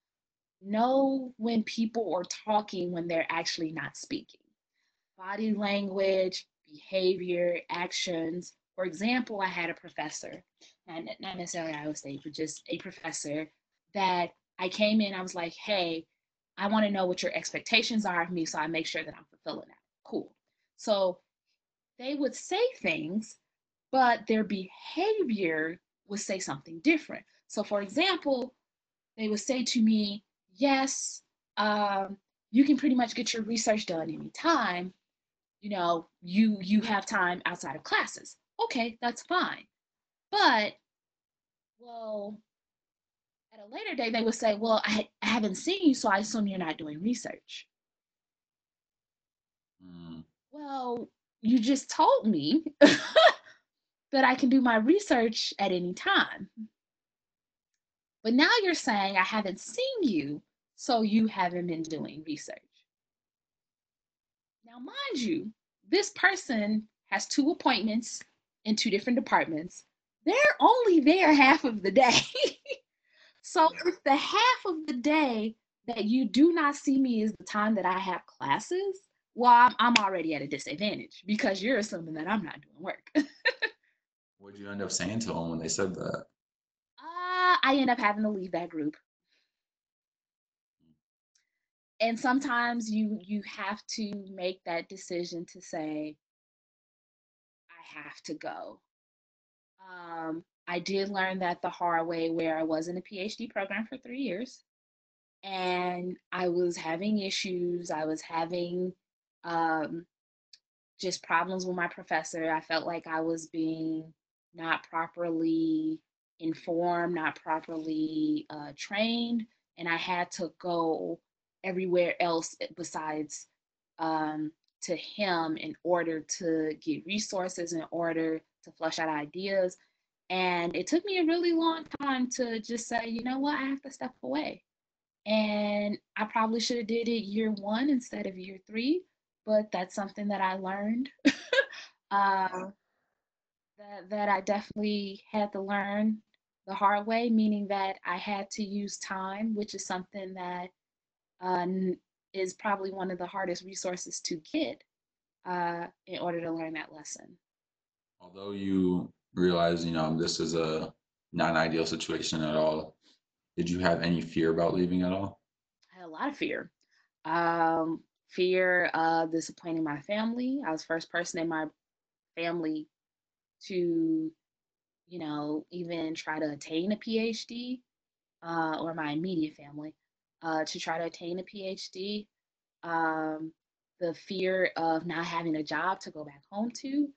Know when people are talking when they're actually not speaking. Body language, behavior, actions. For example, I had a professor, not, not necessarily Iowa State, but just a professor that I came in, I was like, hey, I want to know what your expectations are of me so I make sure that I'm fulfilling that. Cool. So they would say things, but their behavior would say something different. So, for example, they would say to me, yes, um, you can pretty much get your research done anytime. You know, you you have time outside of classes. Okay, that's fine. But well, at a later date, they would say, well, I, I haven't seen you, so I assume you're not doing research. Mm, Well, you just told me that I can do my research at any time. But now you're saying I haven't seen you, so you haven't been doing research. Now, mind you, this person has two appointments in two different departments. They're only there half of the day. So yeah. if the half of the day that you do not see me is the time that I have classes, well, I'm, I'm already at a disadvantage because you're assuming that I'm not doing work. uh, What'd you end up saying to them when they said that? I end up having to leave that group. And sometimes you you have to make that decision to say, I have to go. Um, I did learn that the hard way where I was in a PhD program for three years and I was having issues. I was having um, just problems with my professor. I felt like I was being not properly informed, not properly uh, trained, and I had to go everywhere else besides um, to him in order to get resources, in order to flush out ideas. And it took me a really long time to just say, you know what, I have to step away. And I probably should have did it year one instead of year three, but that's something that I learned. uh, that that I definitely had to learn the hard way, meaning that I had to use time, which is something that uh, is probably one of the hardest resources to get uh, in order to learn that lesson. Although you realize, you know, this is a non-ideal situation at all, did you have any fear about leaving at all? I had a lot of fear. Um, fear of disappointing my family. I was the first person in my family to, you know, even try to attain a PhD, uh, or my immediate family, uh, to try to attain a PhD. Um, the fear of not having a job to go back home to.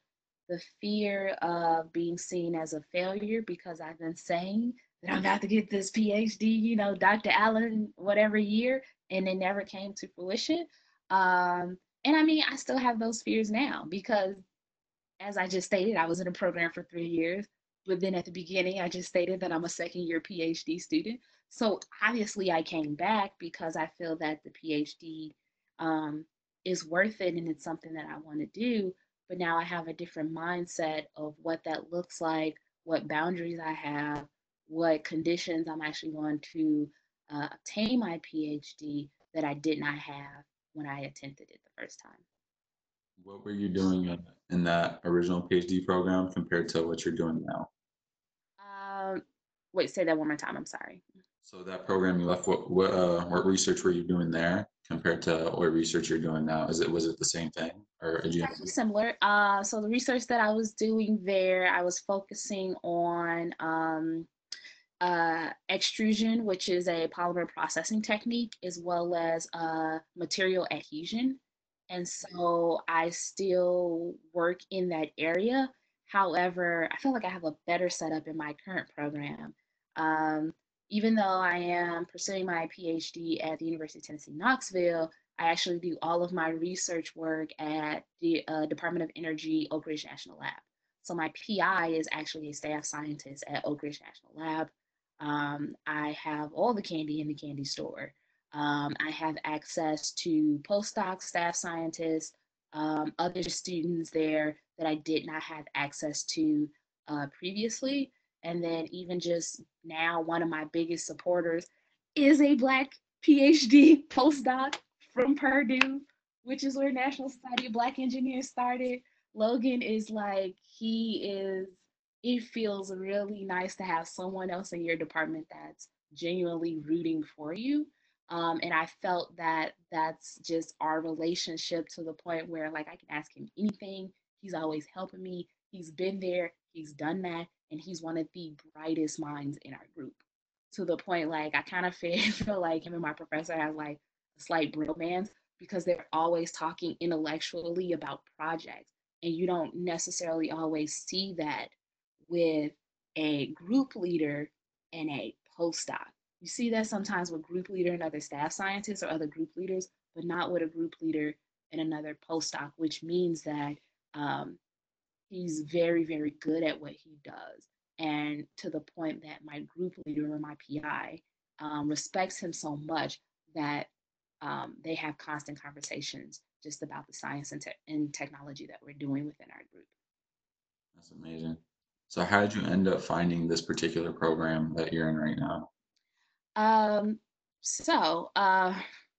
the fear of being seen as a failure because I've been saying that I'm about to get this PhD, you know, Doctor Allen, whatever year, and it never came to fruition. Um, and I mean, I still have those fears now because, as I just stated, I was in a program for three years. But then at the beginning, I just stated that I'm a second year PhD student. So obviously, I came back because I feel that the PhD um, is worth it and it's something that I want to do. But now I have a different mindset of what that looks like, what boundaries I have, what conditions I'm actually going to uh, obtain my PhD that I did not have when I attempted it the first time. What were you doing in in that original PhD program compared to what you're doing now? Um, Wait, say that one more time. I'm sorry. So that program you left, what what uh, what research were you doing there compared to what research you're doing now? Is it was it the same thing, or did It's you have actually to? similar. Uh, so the research that I was doing there, I was focusing on um, uh, extrusion, which is a polymer processing technique, as well as uh, material adhesion. And so I still work in that area. However, I feel like I have a better setup in my current program. Um, Even though I am pursuing my PhD at the University of Tennessee, Knoxville, I actually do all of my research work at the uh, Department of Energy Oak Ridge National Lab. So my P I is actually a staff scientist at Oak Ridge National Lab. Um, I have all the candy in the candy store. Um, I have access to postdoc staff scientists, um, other students there that I did not have access to uh, previously. And then, even just now, one of my biggest supporters is a Black PhD postdoc from Purdue, which is where National Society of Black Engineers started. Logan is like, he is, it feels really nice to have someone else in your department that's genuinely rooting for you. Um, and I felt that that's just our relationship to the point where, like, I can ask him anything. He's always helping me. He's been there, he's done that, and he's one of the brightest minds in our group. To the point, like, I kind of feel like him and my professor have like a slight bromance because they're always talking intellectually about projects. And you don't necessarily always see that with a group leader and a postdoc. You see that sometimes with group leader and other staff scientists or other group leaders, but not with a group leader and another postdoc, which means that um, he's very, very good at what he does. And to the point that my group leader or my P I um, respects him so much that um, they have constant conversations just about the science and, te- and technology that we're doing within our group. That's amazing. So how did you end up finding this particular program that you're in right now? Um, so, uh,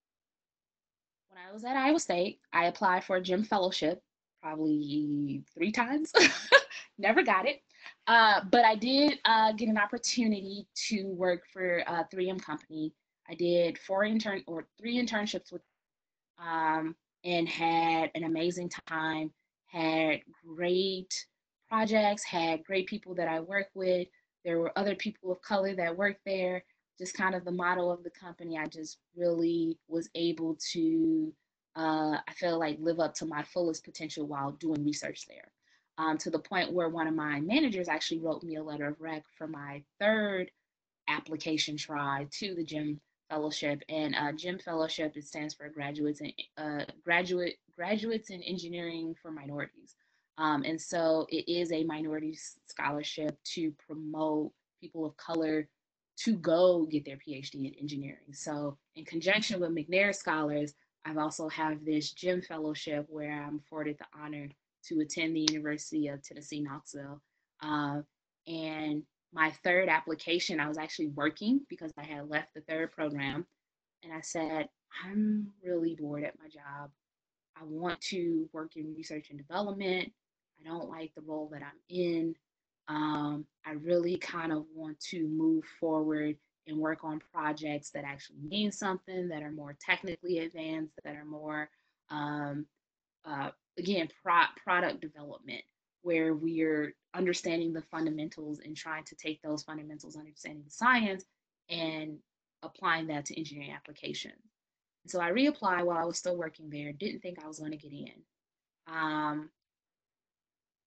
when I was at Iowa State, I applied for a gym fellowship probably three times. Never got it. Uh, but I did uh, get an opportunity to work for a three M company. I did four intern or three internships with um, and had an amazing time. Had great projects. Had great people that I work with. There were other people of color that worked there. Just kind of the motto of the company. I just really was able to, uh, I feel like, live up to my fullest potential while doing research there. Um, to the point where one of my managers actually wrote me a letter of rec for my third application try to the GEM fellowship. And uh, GEM fellowship, it stands for graduates in uh, graduate graduates in engineering for minorities. Um, and so it is a minority scholarship to promote people of color to go get their PhD in engineering. So in conjunction with McNair Scholars, I've also have this GEM fellowship where I'm afforded the honor to attend the University of Tennessee, Knoxville. Uh, and my third application, I was actually working because I had left the third program. And I said, I'm really bored at my job. I want to work in research and development. I don't like the role that I'm in. Um, I really kind of want to move forward and work on projects that actually mean something, that are more technically advanced, that are more um, uh, again, pro- product development, where we're understanding the fundamentals and trying to take those fundamentals, understanding the science, and applying that to engineering applications. And so I reapplied while I was still working there, didn't think I was going to get in. Um,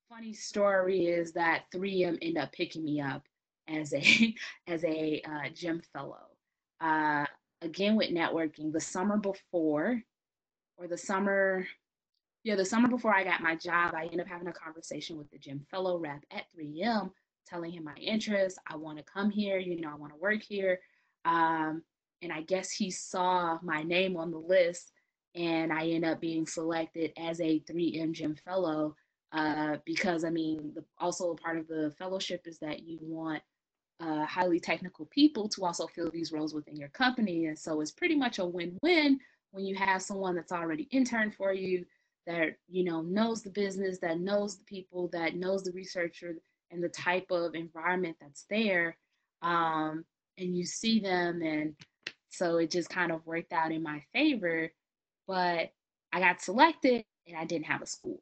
Funny story is that three M ended up picking me up as a as a uh, gym fellow. Uh, Again with networking, the summer before or the summer, yeah, the summer before I got my job, I ended up having a conversation with the gym fellow rep at three M, telling him my interests. I want to come here, you know, I want to work here. Um, and I guess he saw my name on the list, and I ended up being selected as a three M gym fellow. Uh, because I mean, the, also a part of the fellowship is that you want uh, highly technical people to also fill these roles within your company. And so it's pretty much a win-win when you have someone that's already interned for you, that you know knows the business, that knows the people, that knows the researcher and the type of environment that's there. Um, and you see them, and so it just kind of worked out in my favor. But I got selected, and I didn't have a school.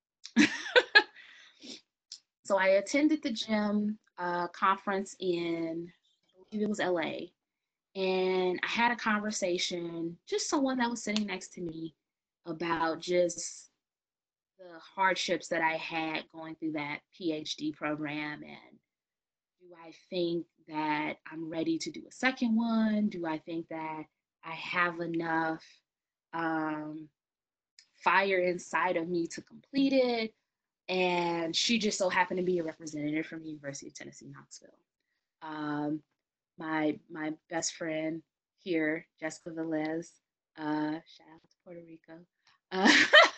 So I attended the gym uh, conference in, I believe it was L A, and I had a conversation, just someone that was sitting next to me, about just the hardships that I had going through that PhD program. And do I think that I'm ready to do a second one? Do I think that I have enough um, fire inside of me to complete it? And she just so happened to be a representative from the University of Tennessee, Knoxville. Um, my my best friend here, Jessica Velez, uh, shout out to Puerto Rico. Uh,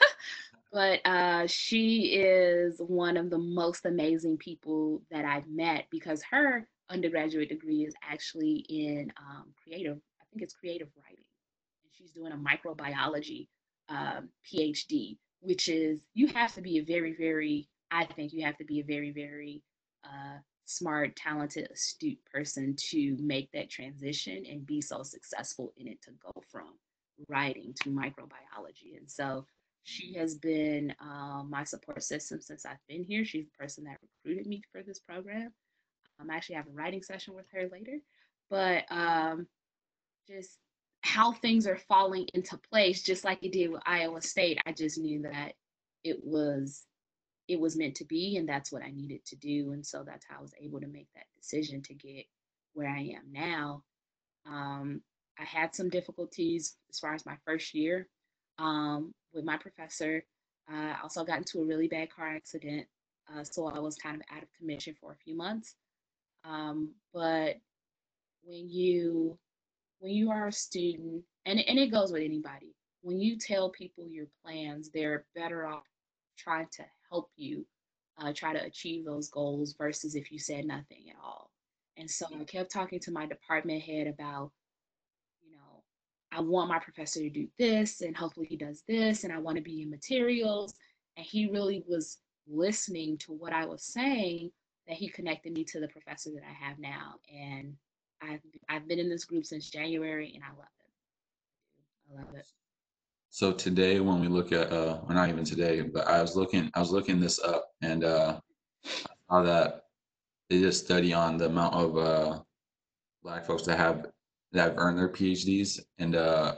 but uh, she is one of the most amazing people that I've met, because her undergraduate degree is actually in um, creative, I think it's creative writing. And she's doing a microbiology um, PhD, which is, you have to be a very, very, I think you have to be a very, very uh, smart, talented, astute person to make that transition and be so successful in it, to go from writing to microbiology. And so she has been um, my support system since I've been here. She's the person that recruited me for this program. I'm actually have a writing session with her later, but um, just how things are falling into place, just like it did with Iowa State. I just knew that it was it was meant to be, and that's what I needed to do. And so that's how I was able to make that decision to get where I am now. Um, I had some difficulties as far as my first year um, with my professor. Uh, I also got into a really bad car accident, uh, so I was kind of out of commission for a few months. Um, but when you when you are a student, and, and it goes with anybody, when you tell people your plans, they're better off trying to help you uh, try to achieve those goals versus if you said nothing at all. And so I kept talking to my department head about, you know, I want my professor to do this, and hopefully he does this, and I want to be in materials. And he really was listening to what I was saying, that he connected me to the professor that I have now. And I've, I've been in this group since January, and I love it. I love it. So today, when we look at, uh, or not even today, but I was looking, I was looking this up, and uh, saw that they did a study on the amount of uh, Black folks that have that have earned their PhDs, and uh,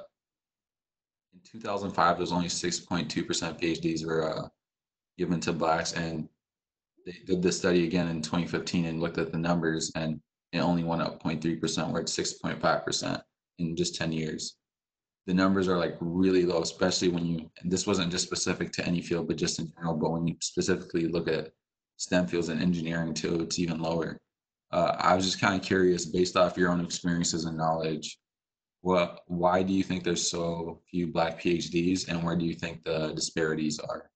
in two thousand five, there's only six point two percent PhDs were uh, given to Blacks, and they did this study again in twenty fifteen and looked at the numbers, and it only went up zero point three percent, where it's six point five percent in just ten years. The numbers are like really low, especially when you, and this wasn't just specific to any field, but just in general, but when you specifically look at STEM fields and engineering too, it's even lower. Uh, I was just kind of curious, based off your own experiences and knowledge, what, why do you think there's so few Black PhDs, and where do you think the disparities are?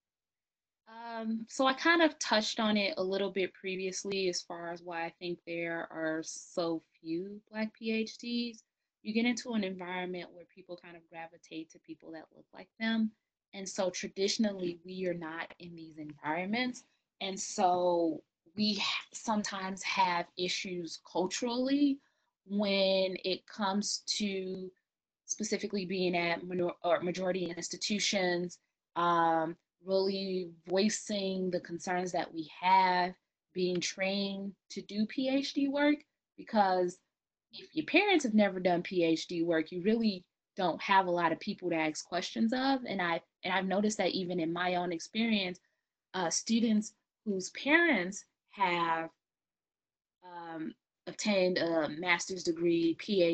Um, so I kind of touched on it a little bit previously as far as why I think there are so few Black PhDs. You get into an environment where people kind of gravitate to people that look like them. And so traditionally, we are not in these environments. And so we ha- sometimes have issues culturally when it comes to specifically being at minor- or majority institutions, um, really voicing the concerns that we have, being trained to do PhD work. Because if your parents have never done PhD work, you really don't have a lot of people to ask questions of. And I and I've noticed that even in my own experience, uh, students whose parents have um, obtained a master's degree,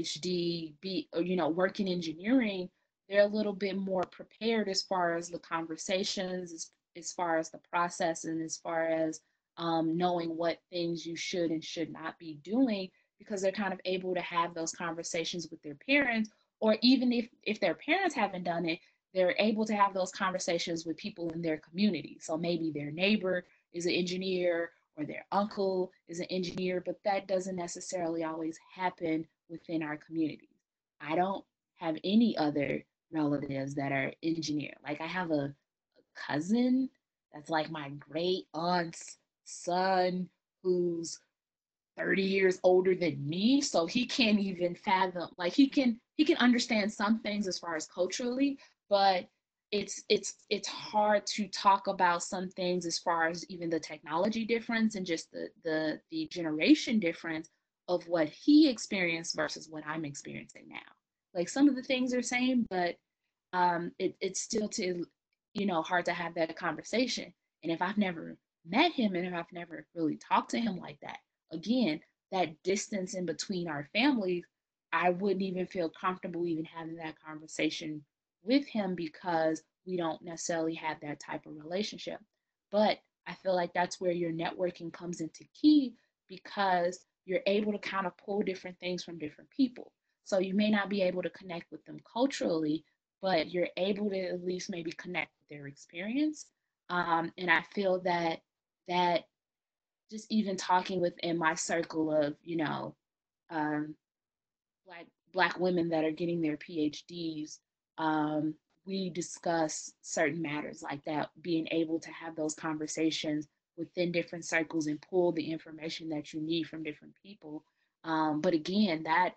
PhD, be or, you know, work in engineering, they're a little bit more prepared as far as the conversations, as, as far as the process, and as far as um, knowing what things you should and should not be doing, because they're kind of able to have those conversations with their parents, or even if if their parents haven't done it, they're able to have those conversations with people in their community. So maybe their neighbor is an engineer, or their uncle is an engineer, but that doesn't necessarily always happen within our communities. I don't have any other relatives that are engineer. Like I have a, a cousin that's like my great aunt's son who's thirty years older than me, so he can't even fathom, like he can he can understand some things as far as culturally, but it's it's it's hard to talk about some things as far as even the technology difference and just the the the generation difference of what he experienced versus what I'm experiencing now. Like some of the things are same, but um it, it's still to you know hard to have that conversation. And if I've never met him and if I've never really talked to him like that, again, that distance in between our families, I wouldn't even feel comfortable even having that conversation with him because we don't necessarily have that type of relationship. But I feel like that's where your networking comes into key, because you're able to kind of pull different things from different people. So you may not be able to connect with them culturally, but you're able to at least maybe connect with their experience. Um, and I feel that that just even talking within my circle of you know um, black black women that are getting their PhDs, um, we discuss certain matters like that, being able to have those conversations within different circles and pull the information that you need from different people. Um, but again, that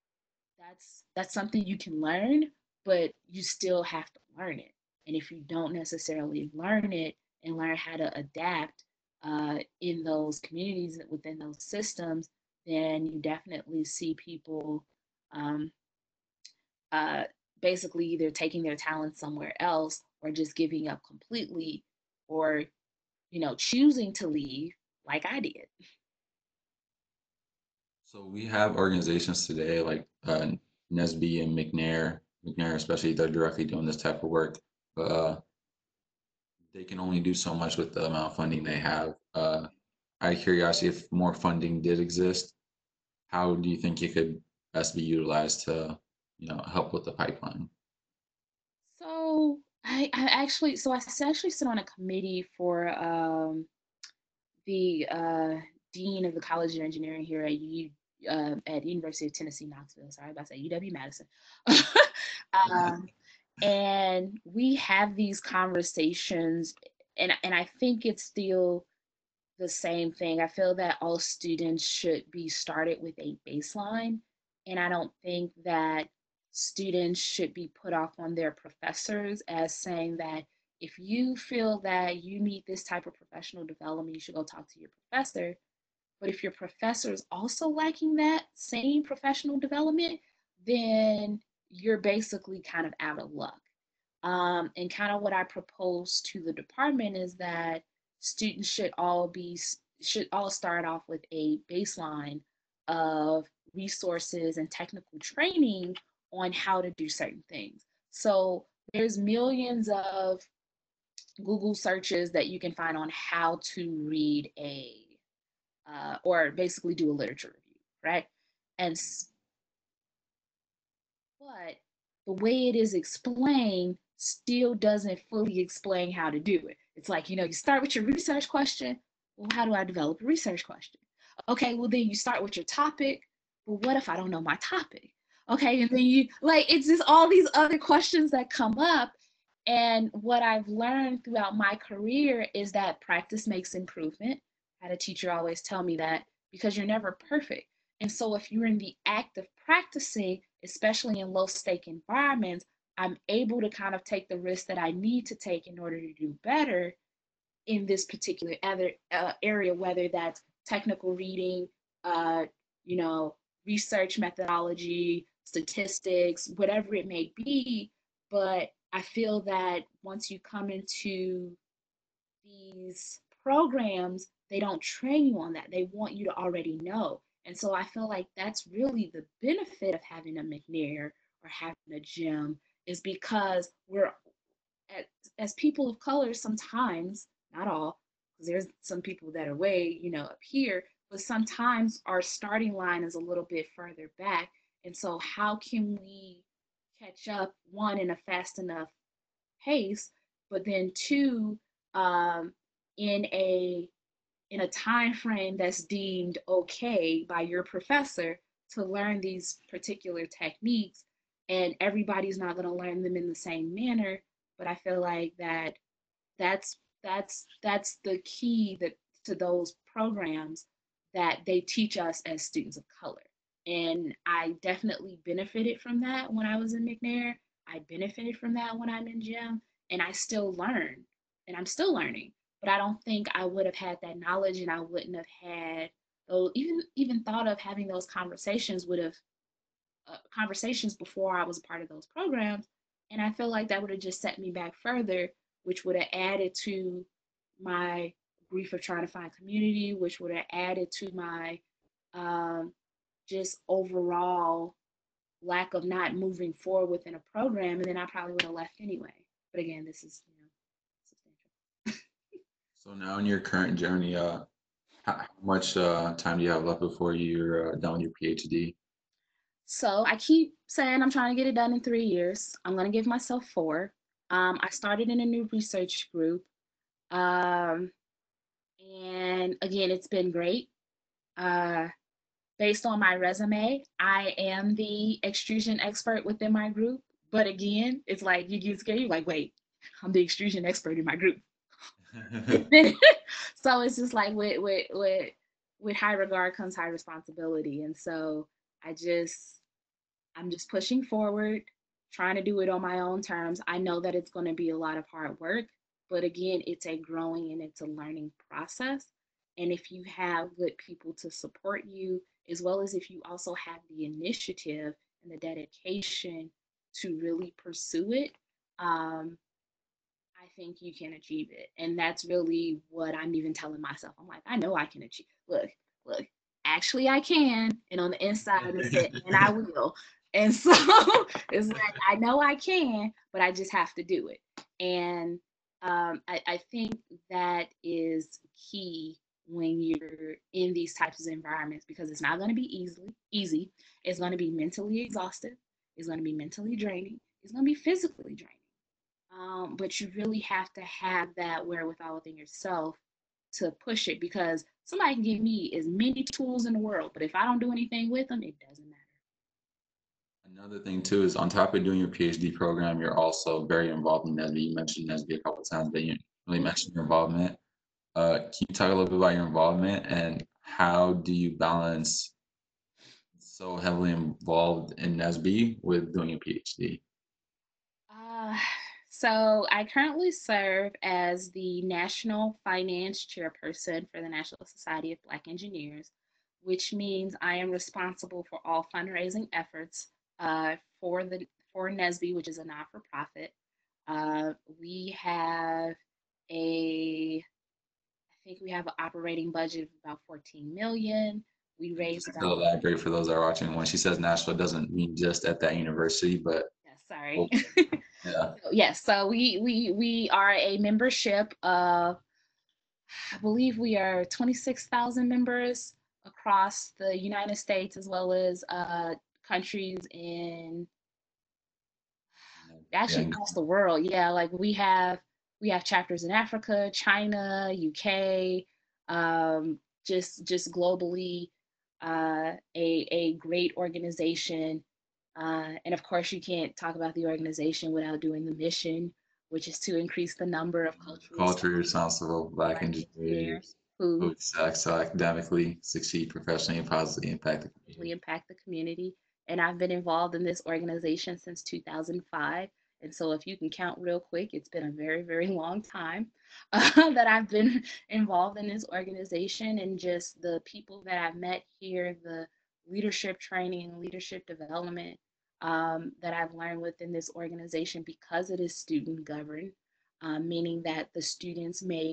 that's that's something you can learn, but you still have to learn it. And if you don't necessarily learn it and learn how to adapt uh, in those communities within those systems, then you definitely see people um, uh, basically either taking their talent somewhere else or just giving up completely, or you know choosing to leave like I did. So we have organizations today like uh, N S B and McNair. McNair, especially, they're directly doing this type of work. But uh, they can only do so much with the amount of funding they have. Uh, out of curiosity, if more funding did exist, how do you think it could best be utilized to, you know, help with the pipeline? So I, I actually, so I s- actually sit on a committee for um, the uh, dean of the College of Engineering here at U uh, at University of Tennessee Knoxville. Sorry, I was about to say U W Madison. um, and we have these conversations, and and I think it's still the same thing. I feel that all students should be started with a baseline, and I don't think that students should be put off on their professors as saying that if you feel that you need this type of professional development, you should go talk to your professor. But if your professor is also lacking that same professional development, then you're basically kind of out of luck. Um, and kind of what I propose to the department is that students should all be should all start off with a baseline of resources and technical training on how to do certain things. So there's millions of Google searches that you can find on how to read a uh, or basically do a literature review, right? And but the way it is explained still doesn't fully explain how to do it. It's like, you know, you start with your research question. Well, how do I develop a research question? Okay, well, then you start with your topic. But what if I don't know my topic? Okay, and then you like it's just all these other questions that come up. And what I've learned throughout my career is that practice makes improvement. I had a teacher always tell me that because you're never perfect. And so if you're in the act of practicing, especially in low stake environments, I'm able to kind of take the risks that I need to take in order to do better in this particular other uh, area, whether that's technical reading, uh, you know, research methodology, statistics, whatever it may be. But I feel that once you come into these programs, they don't train you on that. They want you to already know. And so I feel like that's really the benefit of having a McNair or having a gym is because we're as, as people of color sometimes, not all, because there's some people that are way, you know, up here, but sometimes our starting line is a little bit further back. And so how can we catch up one in a fast enough pace, but then two, um, in a in a time frame that's deemed okay by your professor to learn these particular techniques, and everybody's not going to learn them in the same manner, but I feel like that that's that's that's the key that to those programs that they teach us as students of color. And I definitely benefited from that when I was in McNair. I benefited from that when I'm in gym, and I still learn, and I'm still learning. But I don't think I would have had that knowledge, and I wouldn't have had those even even thought of having those conversations would have uh, conversations before I was a part of those programs. And I feel like that would have just set me back further, which would have added to my grief of trying to find community, which would have added to my um, just overall lack of not moving forward within a program. And then I probably would have left anyway. But again, this is, you know, substantial. So now in your current journey, uh, how how much uh, time do you have left before you're uh, done with your PhD? So I keep saying I'm trying to get it done in three years. I'm going to give myself four. Um, I started in a new research group. Um, and again, it's been great. Uh, Based on my resume, I am the extrusion expert within my group. But again, it's like you get scared. You're like, wait, I'm the extrusion expert in my group. So it's just like with with with with high regard comes high responsibility, and so I just I'm just pushing forward, trying to do it on my own terms. I know that it's going to be a lot of hard work, but again, it's a growing and it's a learning process. And if you have good people to support you, as well as if you also have the initiative and the dedication to really pursue it, um, I think you can achieve it. And that's really what I'm even telling myself. I'm like, I know I can achieve. Look, look, actually I can. And on the inside it said, and I will. And so it's like I know I can, but I just have to do it. And um, I, I think that is key when you're in these types of environments because it's not going to be easily easy. It's going to be mentally exhaustive. It's going to be mentally draining. It's going to be physically draining. Um, but you really have to have that wherewithal within yourself to push it because somebody can give me as many tools in the world, but if I don't do anything with them, it doesn't matter. Another thing too is on top of doing your PhD program, you're also very involved in N S B. You mentioned N S B a couple of times, but you didn't really mention your involvement. Uh, can you talk a little bit about your involvement and how do you balance so heavily involved in N S B with doing a PhD? Uh, so I currently serve as the National Finance Chairperson for the National Society of Black Engineers, which means I am responsible for all fundraising efforts uh, for the for N S B, which is a not-for-profit. Uh, we have a, I think we have an operating budget of about fourteen million. We raise Just to about, elaborate for those that are watching, when she says national, it doesn't mean just at that university, but yeah, sorry. well, yeah. So, yes, so we we we are a membership of, I believe we are twenty-six thousand members across the United States as well as uh, countries in actually Yeah. across the world. Yeah, like we have we have chapters in Africa, China, U K, um, just just globally. Uh, a a great organization, uh, and of course you can't talk about the organization without doing the mission, which is to increase the number of culturally Culture, responsible black Black engineers engineers who who excel academically, succeed professionally, and positively impact the positively community. impact the community. And I've been involved in this organization since two thousand five. And so, if you can count real quick, it's been a very, very long time uh, that I've been involved in this organization and just the people that I've met here, the leadership training and leadership development um, that I've learned within this organization because it is student governed, um, meaning that the students make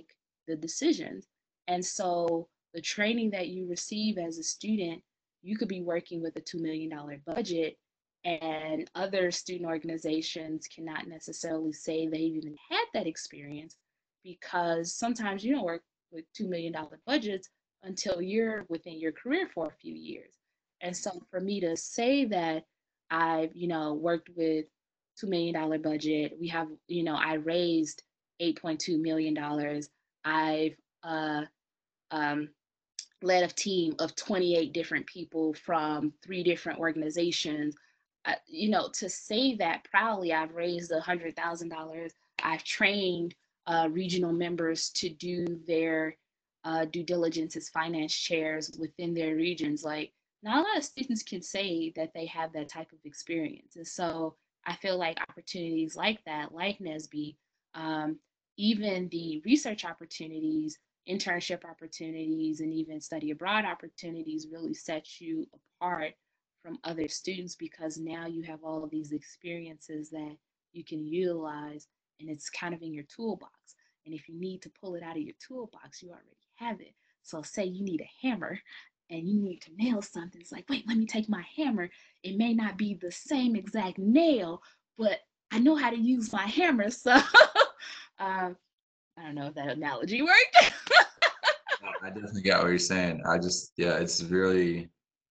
the decisions. And so the training that you receive as a student, you could be working with a two million dollars budget, and other student organizations cannot necessarily say they've even had that experience, because sometimes you don't work with two million dollars budgets until you're within your career for a few years. And so for me to say that I've, you know, worked with two million dollars budget, we have, you know, I raised eight point two million dollars. I've uh, um, led a team of twenty-eight different people from three different organizations. Uh, you know, to say that proudly, I've raised one hundred thousand dollars. I've trained uh, regional members to do their uh, due diligence as finance chairs within their regions. Like, not a lot of students can say that they have that type of experience. And so I feel like opportunities like that, like NSBE, um, even the research opportunities, internship opportunities, and even study abroad opportunities really set you apart from other students, because now you have all of these experiences that you can utilize, and it's kind of in your toolbox. And if you need to pull it out of your toolbox, you already have it. So say you need a hammer and you need to nail something. It's like, wait, let me take my hammer. It may not be the same exact nail, but I know how to use my hammer. So um, I don't know if that analogy worked. No, I definitely got what you're saying. I just, yeah, it's really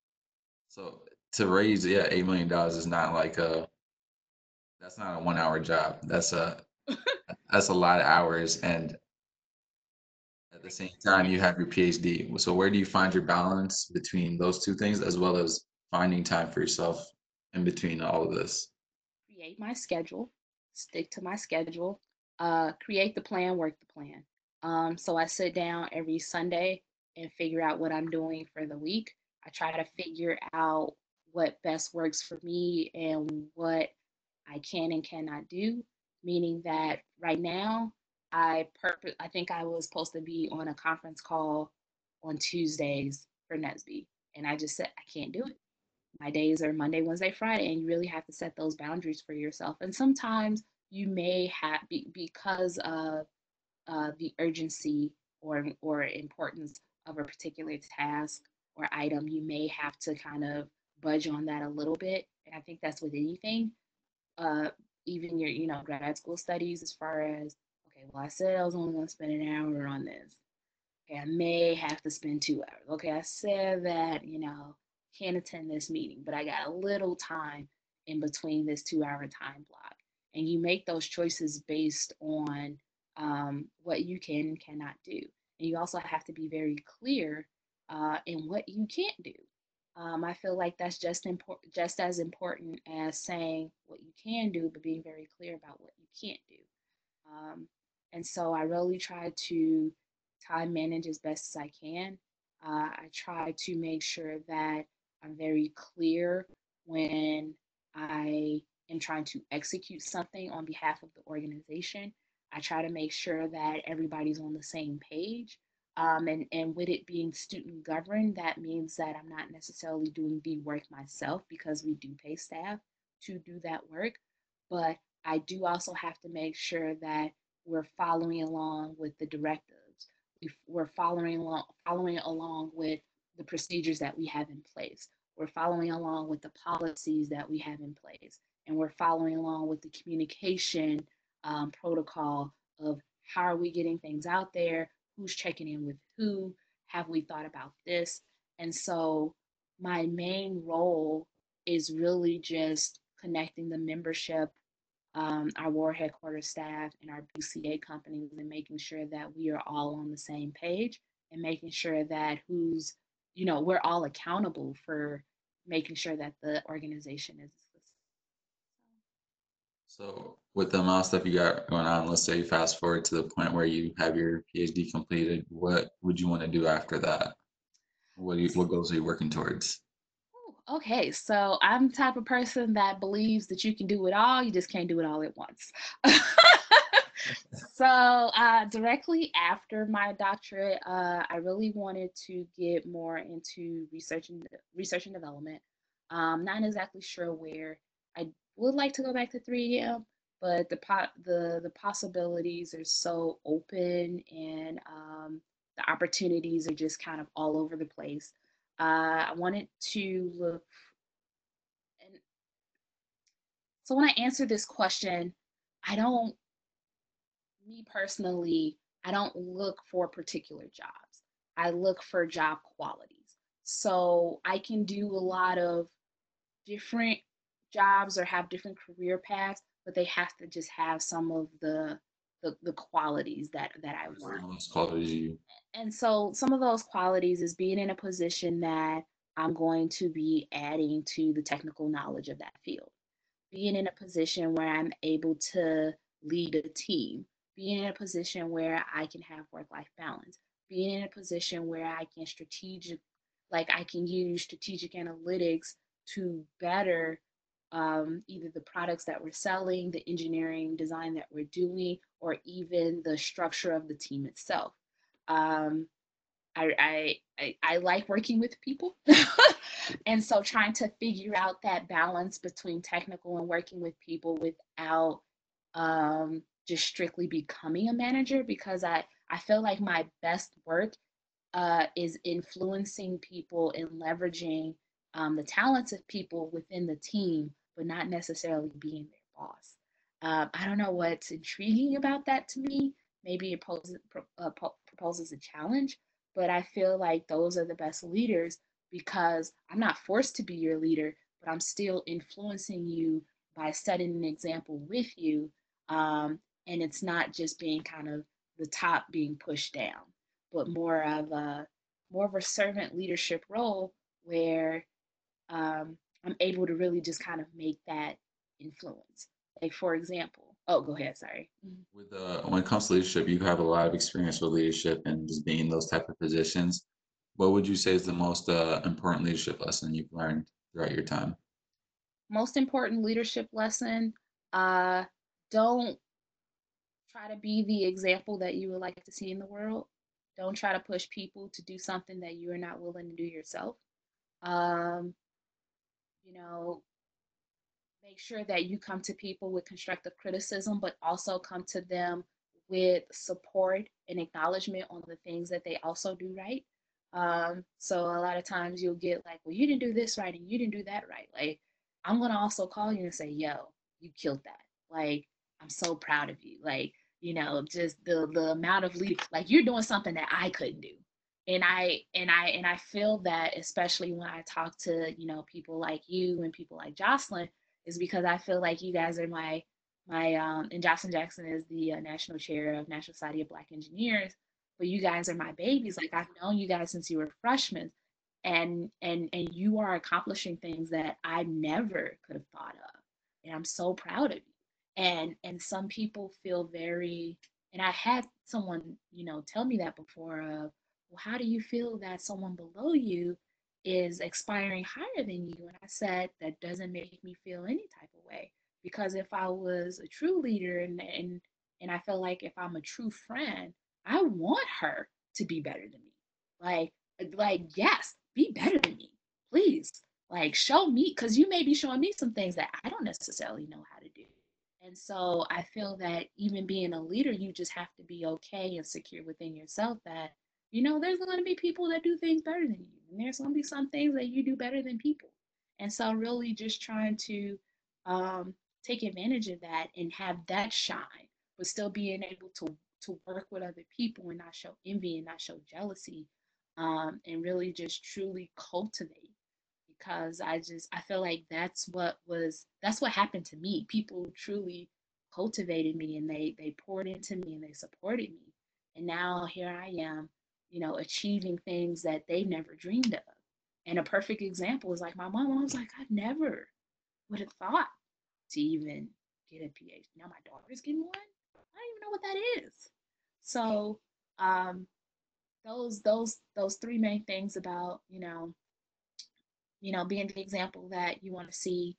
so to raise, yeah, eight million dollars is not like a that's not a one hour job. That's a that's a lot of hours, and at the same time, you have your PhD. So where do you find your balance between those two things, as well as finding time for yourself in between all of this? Create my schedule, stick to my schedule, uh, create the plan, work the plan. Um, so I sit down every Sunday and figure out what I'm doing for the week. I try to figure out what best works for me and what I can and cannot do. Meaning that right now, I purpose. I think I was supposed to be on a conference call on Tuesdays for NSBE, and I just said I can't do it. My days are Monday, Wednesday, Friday, and you really have to set those boundaries for yourself. And sometimes you may have be, because of uh, the urgency or or importance of a particular task or item, you may have to kind of budge on that a little bit. And I think that's with anything, uh, even your you know grad school studies, as far as, okay, well, I said I was only going to spend an hour on this. Okay, I may have to spend two hours. Okay, I said that, you know, can't attend this meeting, but I got a little time in between this two hour time block. And you make those choices based on um, what you can and cannot do. And you also have to be very clear uh, in what you can't do. Um, I feel like that's just important, just as important as saying what you can do, but being very clear about what you can't do. Um, and so I really try to time manage as best as I can. Uh, I try to make sure that I'm very clear when I am trying to execute something on behalf of the organization. I try to make sure that everybody's on the same page. Um, and, and with it being student governed, that means that I'm not necessarily doing the work myself, because we do pay staff to do that work. But I do also have to make sure that we're following along with the directives. We're following along, following along with the procedures that we have in place. We're following along with the policies that we have in place, and we're following along with the communication um, protocol of how are we getting things out there, who's checking in with who, have we thought about this, and so my main role is really just connecting the membership, um, our war headquarters staff, and our B C A companies, and making sure that we are all on the same page, and making sure that who's, you know, we're all accountable for making sure that the organization is. So with the amount of stuff you got going on, let's say you fast forward to the point where you have your PhD completed, what would you want to do after that? What do you, what goals are you working towards? Okay, so I'm the type of person that believes that you can do it all, you just can't do it all at once. So, uh, directly after my doctorate, uh, I really wanted to get more into research and research and development. Um, not exactly sure where. I would like to go back to three M, but the po- the the possibilities are so open, and um, the opportunities are just kind of all over the place. Uh, I wanted to look, and so when I answer this question, I don't, me personally, I don't look for particular jobs. I look for job qualities. So I can do a lot of different jobs or have different career paths, but they have to just have some of the the, the qualities that that I What are want. some of those qualities you? And so some of those qualities is being in a position that I'm going to be adding to the technical knowledge of that field, being in a position where I'm able to lead a team, being in a position where I can have work life balance, being in a position where I can strategic, like I can use strategic analytics to better um, either the products that we're selling, the engineering design that we're doing, or even the structure of the team itself. Um, I, I I I like working with people. And so trying to figure out that balance between technical and working with people without um just strictly becoming a manager, because I I feel like my best work uh is influencing people and leveraging um, the talents of people within the team, but not necessarily being their boss. Um, I don't know what's intriguing about that to me. Maybe it poses, pro- uh, po- proposes a challenge, but I feel like those are the best leaders because I'm not forced to be your leader, but I'm still influencing you by setting an example with you. Um, and it's not just being kind of the top being pushed down, but more of a more of a servant leadership role where um, I'm able to really just kind of make that influence. Like for example, oh, go ahead. Sorry. Mhm. With uh, when it comes to leadership, you have a lot of experience with leadership and just being in those type of positions. What would you say is the most uh, important leadership lesson you've learned throughout your time? Most important leadership lesson: uh, don't try to be the example that you would like to see in the world. Don't try to push people to do something that you are not willing to do yourself. Um, you know, make sure that you come to people with constructive criticism, but also come to them with support and acknowledgement on the things that they also do right. Um, so a lot of times you'll get like, well, you didn't do this right and you didn't do that right. Like, I'm gonna also call you and say, yo, you killed that. Like, I'm so proud of you. Like, you know, just the the amount of lead, like you're doing something that I couldn't do. And I and I and I feel that especially when I talk to, you know, people like you and people like Jocelyn, is because I feel like you guys are my my um and Jocelyn Jackson is the uh, national chair of National Society of Black Engineers, but you guys are my babies. Like I've known you guys since you were freshmen, and and and you are accomplishing things that I never could have thought of, and I'm so proud of you. And and some people feel very, and I had someone, you know, tell me that before of, well, how do you feel that someone below you is expiring higher than you? And I said, that doesn't make me feel any type of way. Because if I was a true leader and and and I feel like if I'm a true friend, I want her to be better than me. Like, like, yes, be better than me. Please. Like show me, because you may be showing me some things that I don't necessarily know how to do. And so I feel that even being a leader, you just have to be okay and secure within yourself that you know, there's going to be people that do things better than you, and there's going to be some things that you do better than people. And so, really, just trying to um, take advantage of that and have that shine, but still being able to to work with other people and not show envy and not show jealousy, um, and really just truly cultivate. Because I just I feel like that's what was that's what happened to me. People truly cultivated me and they they poured into me and they supported me. And now here I am, you know, achieving things that they never dreamed of. And a perfect example is like my mom. I was like, I never would have thought to even get a PhD. Now my daughter's getting one. I don't even know what that is. So um, those those those three main things about you know you know being the example that you want to see,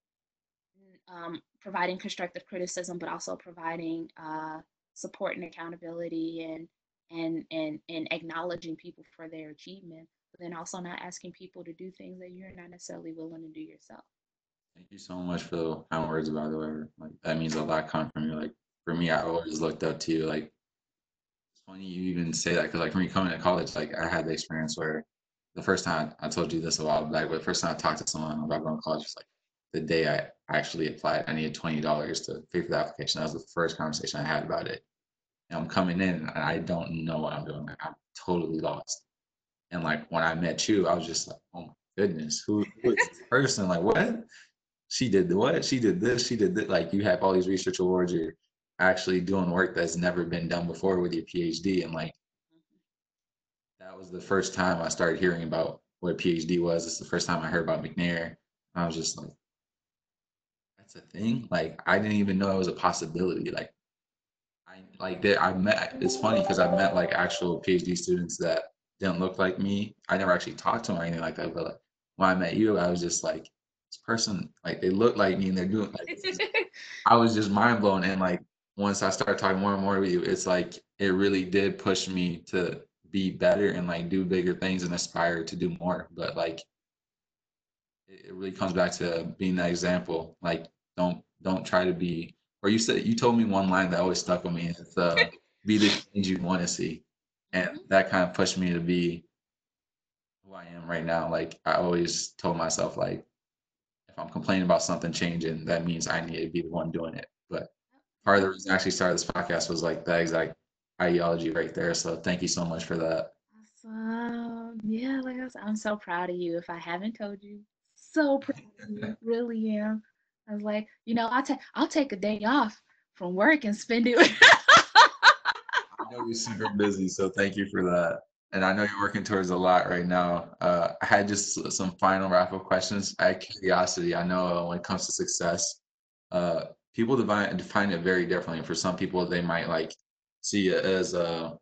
um, providing constructive criticism, but also providing uh, support and accountability, and and and and acknowledging people for their achievement, but then also not asking people to do things that you're not necessarily willing to do yourself. Thank you so much for the kind words, by the way. Like that means a lot coming from you. Like for me, I always looked up to you. Like it's funny you even say that because like when you come into college, like I had the experience where the first time I told you this a while back, but the first time I talked to someone about going to college was like the day I actually applied. I needed twenty dollars to pay for the application. That was the first conversation I had about it. And I'm coming in and I don't know what I'm doing. Like, I'm totally lost. And like when I met you, I was just like, oh my goodness, who, who is this person? Like what? She did the what? She did this. She did that. Like you have all these research awards. You're actually doing work that's never been done before with your PhD. And like that was the first time I started hearing about what a PhD was. It's the first time I heard about McNair. I was just like, that's a thing. Like I didn't even know it was a possibility. Like I like that. I met. It's funny because I met like actual PhD students that didn't look like me. I never actually talked to them or anything like that. But like, when I met you, I was just like, this person, like they look like me and they're doing like this is I was just mind blown. And like once I started talking more and more with you, it's like it really did push me to be better and like do bigger things and aspire to do more. But like it, it really comes back to being that example. Like don't don't try to be or you said you told me one line that always stuck with me. It's uh be the change you want to see. And Mhm. that kind of pushed me to be who I am right now. Like I always told myself like if I'm complaining about something changing, that means I need to be the one doing it. But part of the reason I actually started this podcast was like that exact ideology right there. So thank you so much for that. Awesome. Yeah, like I said, I'm so proud of you. If I haven't told you, so proud of you. Really am. I was like, you know, I'll take I'll take a day off from work and spend it with I know you're super busy, so thank you for that. And I know you're working towards a lot right now. Uh, I had just some final wrap up questions. I had curiosity. I know uh, when it comes to success, uh, people define define it very differently. For some people, they might like see it as uh,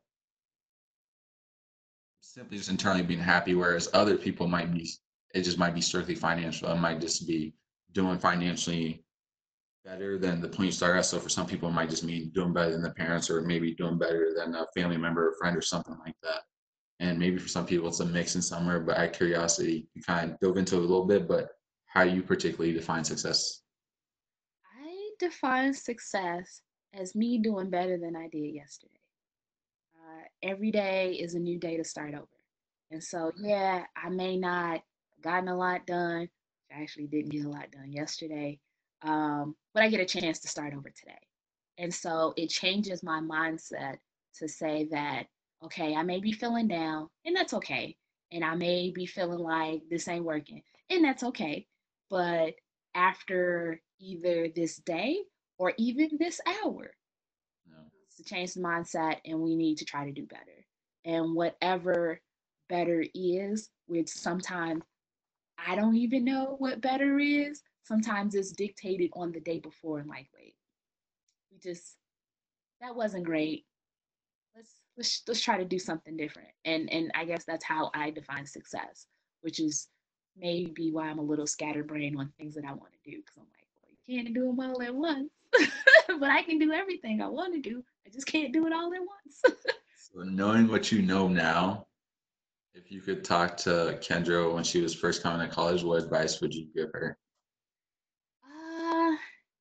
simply just internally being happy, whereas other people might be it just might be strictly financial. It might just be doing financially better than the point you started at. So for some people, it might just mean doing better than the parents, or maybe doing better than a family member or friend or something like that. And maybe for some people, it's a mix in somewhere. But out of curiosity, you kind of dove into it a little bit. But how you particularly define success? I define success as me doing better than I did yesterday. Uh, every day is a new day to start over. And so, yeah, I may not gotten a lot done. I actually didn't get a lot done yesterday, um, but I get a chance to start over today. And so it changes my mindset to say that, okay, I may be feeling down, and that's okay. And I may be feeling like this ain't working, and that's okay. But after either this day or even this hour, No. to change the mindset and we need to try to do better. And whatever better is, which sometimes I don't even know what better is, sometimes it's dictated on the day before and like, wait, we just that wasn't great. Let's let's let's try to do something different. And and I guess that's how I define success, which is maybe why I'm a little scatterbrained on things that I want to do because I'm like, well, you can't do them all at once, but I can do everything I want to do. I just can't do it all at once. So knowing what you know now, if you could talk to Kendra when she was first coming to college, what advice would you give her? Uh,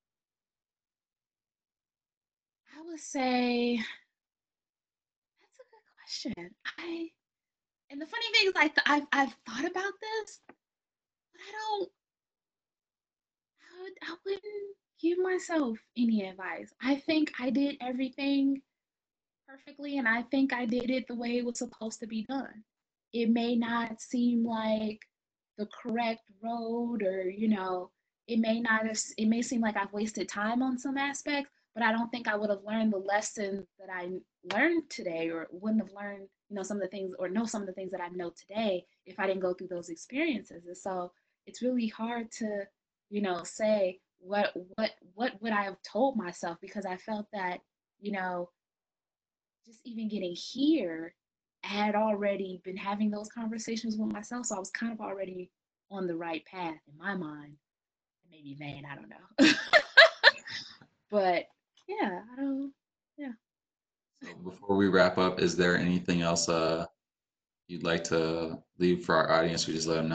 I would say that's a good question. I and the funny thing is, like I've I've thought about this, but I don't. I, would, I wouldn't give myself any advice. I think I did everything perfectly, and I think I did it the way it was supposed to be done. It may not seem like the correct road, or you know, it may not have, it may seem like I've wasted time on some aspects, but I don't think I would have learned the lessons that I learned today, or wouldn't have learned, you know, some of the things, or know some of the things that I know today if I didn't go through those experiences. And so it's really hard to, you know, say what what what would I have told myself, because I felt that, you know, just even getting here, I had already been having those conversations with myself. So I was kind of already on the right path in my mind. Maybe vain, I don't know. But yeah, I don't, yeah. So before we wrap up, is there anything else uh, you'd like to leave for our audience? We just let them know.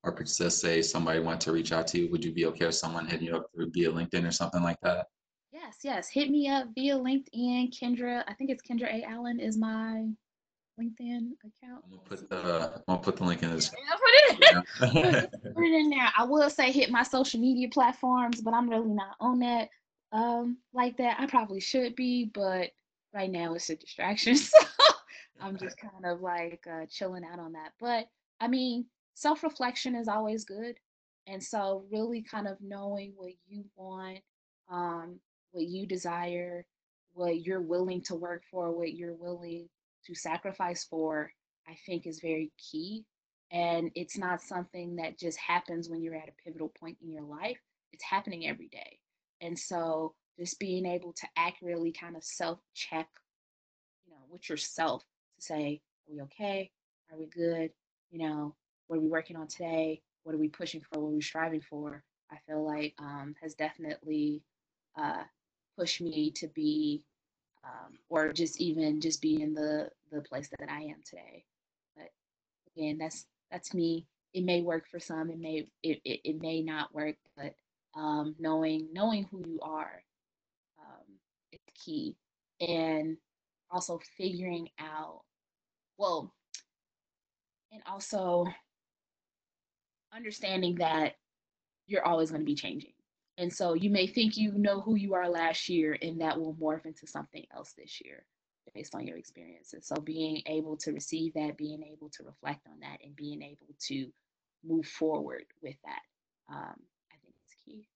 or just say somebody wants to reach out to you, would you be okay with someone hitting you up through via LinkedIn or something like that? Yes, yes. Hit me up via LinkedIn. Kendra, I think it's Kendra A. Allen is my LinkedIn account. I'm gonna put the I'm gonna put the link in the description. Yeah, put it in put, Yeah. put it in there. I will say hit my social media platforms, but I'm really not on that um like that. I probably should be, but right now it's a distraction. So I'm just kind of like uh, chilling out on that. But I mean, self-reflection is always good. And so really kind of knowing what you want, um, what you desire, what you're willing to work for, what you're willing to sacrifice for, I think is very key. And it's not something that just happens when you're at a pivotal point in your life. It's happening every day. And so just being able to accurately kind of self check, you know, with yourself to say, are we okay? Are we good? You know, what are we working on today? What are we pushing for? What are we striving for? I feel like um, has definitely uh, pushed me to be, um, or just even just be in the the place that I am today. But again, that's that's me. It may work for some. It may it, it, it may not work, but um, knowing knowing who you are um, is key, and also figuring out well, and also understanding that you're always going to be changing. And so you may think you know who you are last year, and that will morph into something else this year based on your experiences. So being able to receive that, being able to reflect on that, and being able to move forward with that, um, I think is key.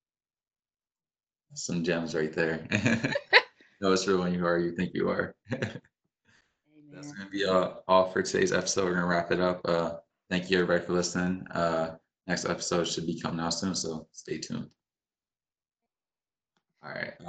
Some gems right there. No, it's real when you are you think you are. That's Amen. gonna be uh, all for today's episode. We're gonna wrap it up. Uh, thank you everybody for listening. Uh, next episode should be coming out soon, so stay tuned. All right.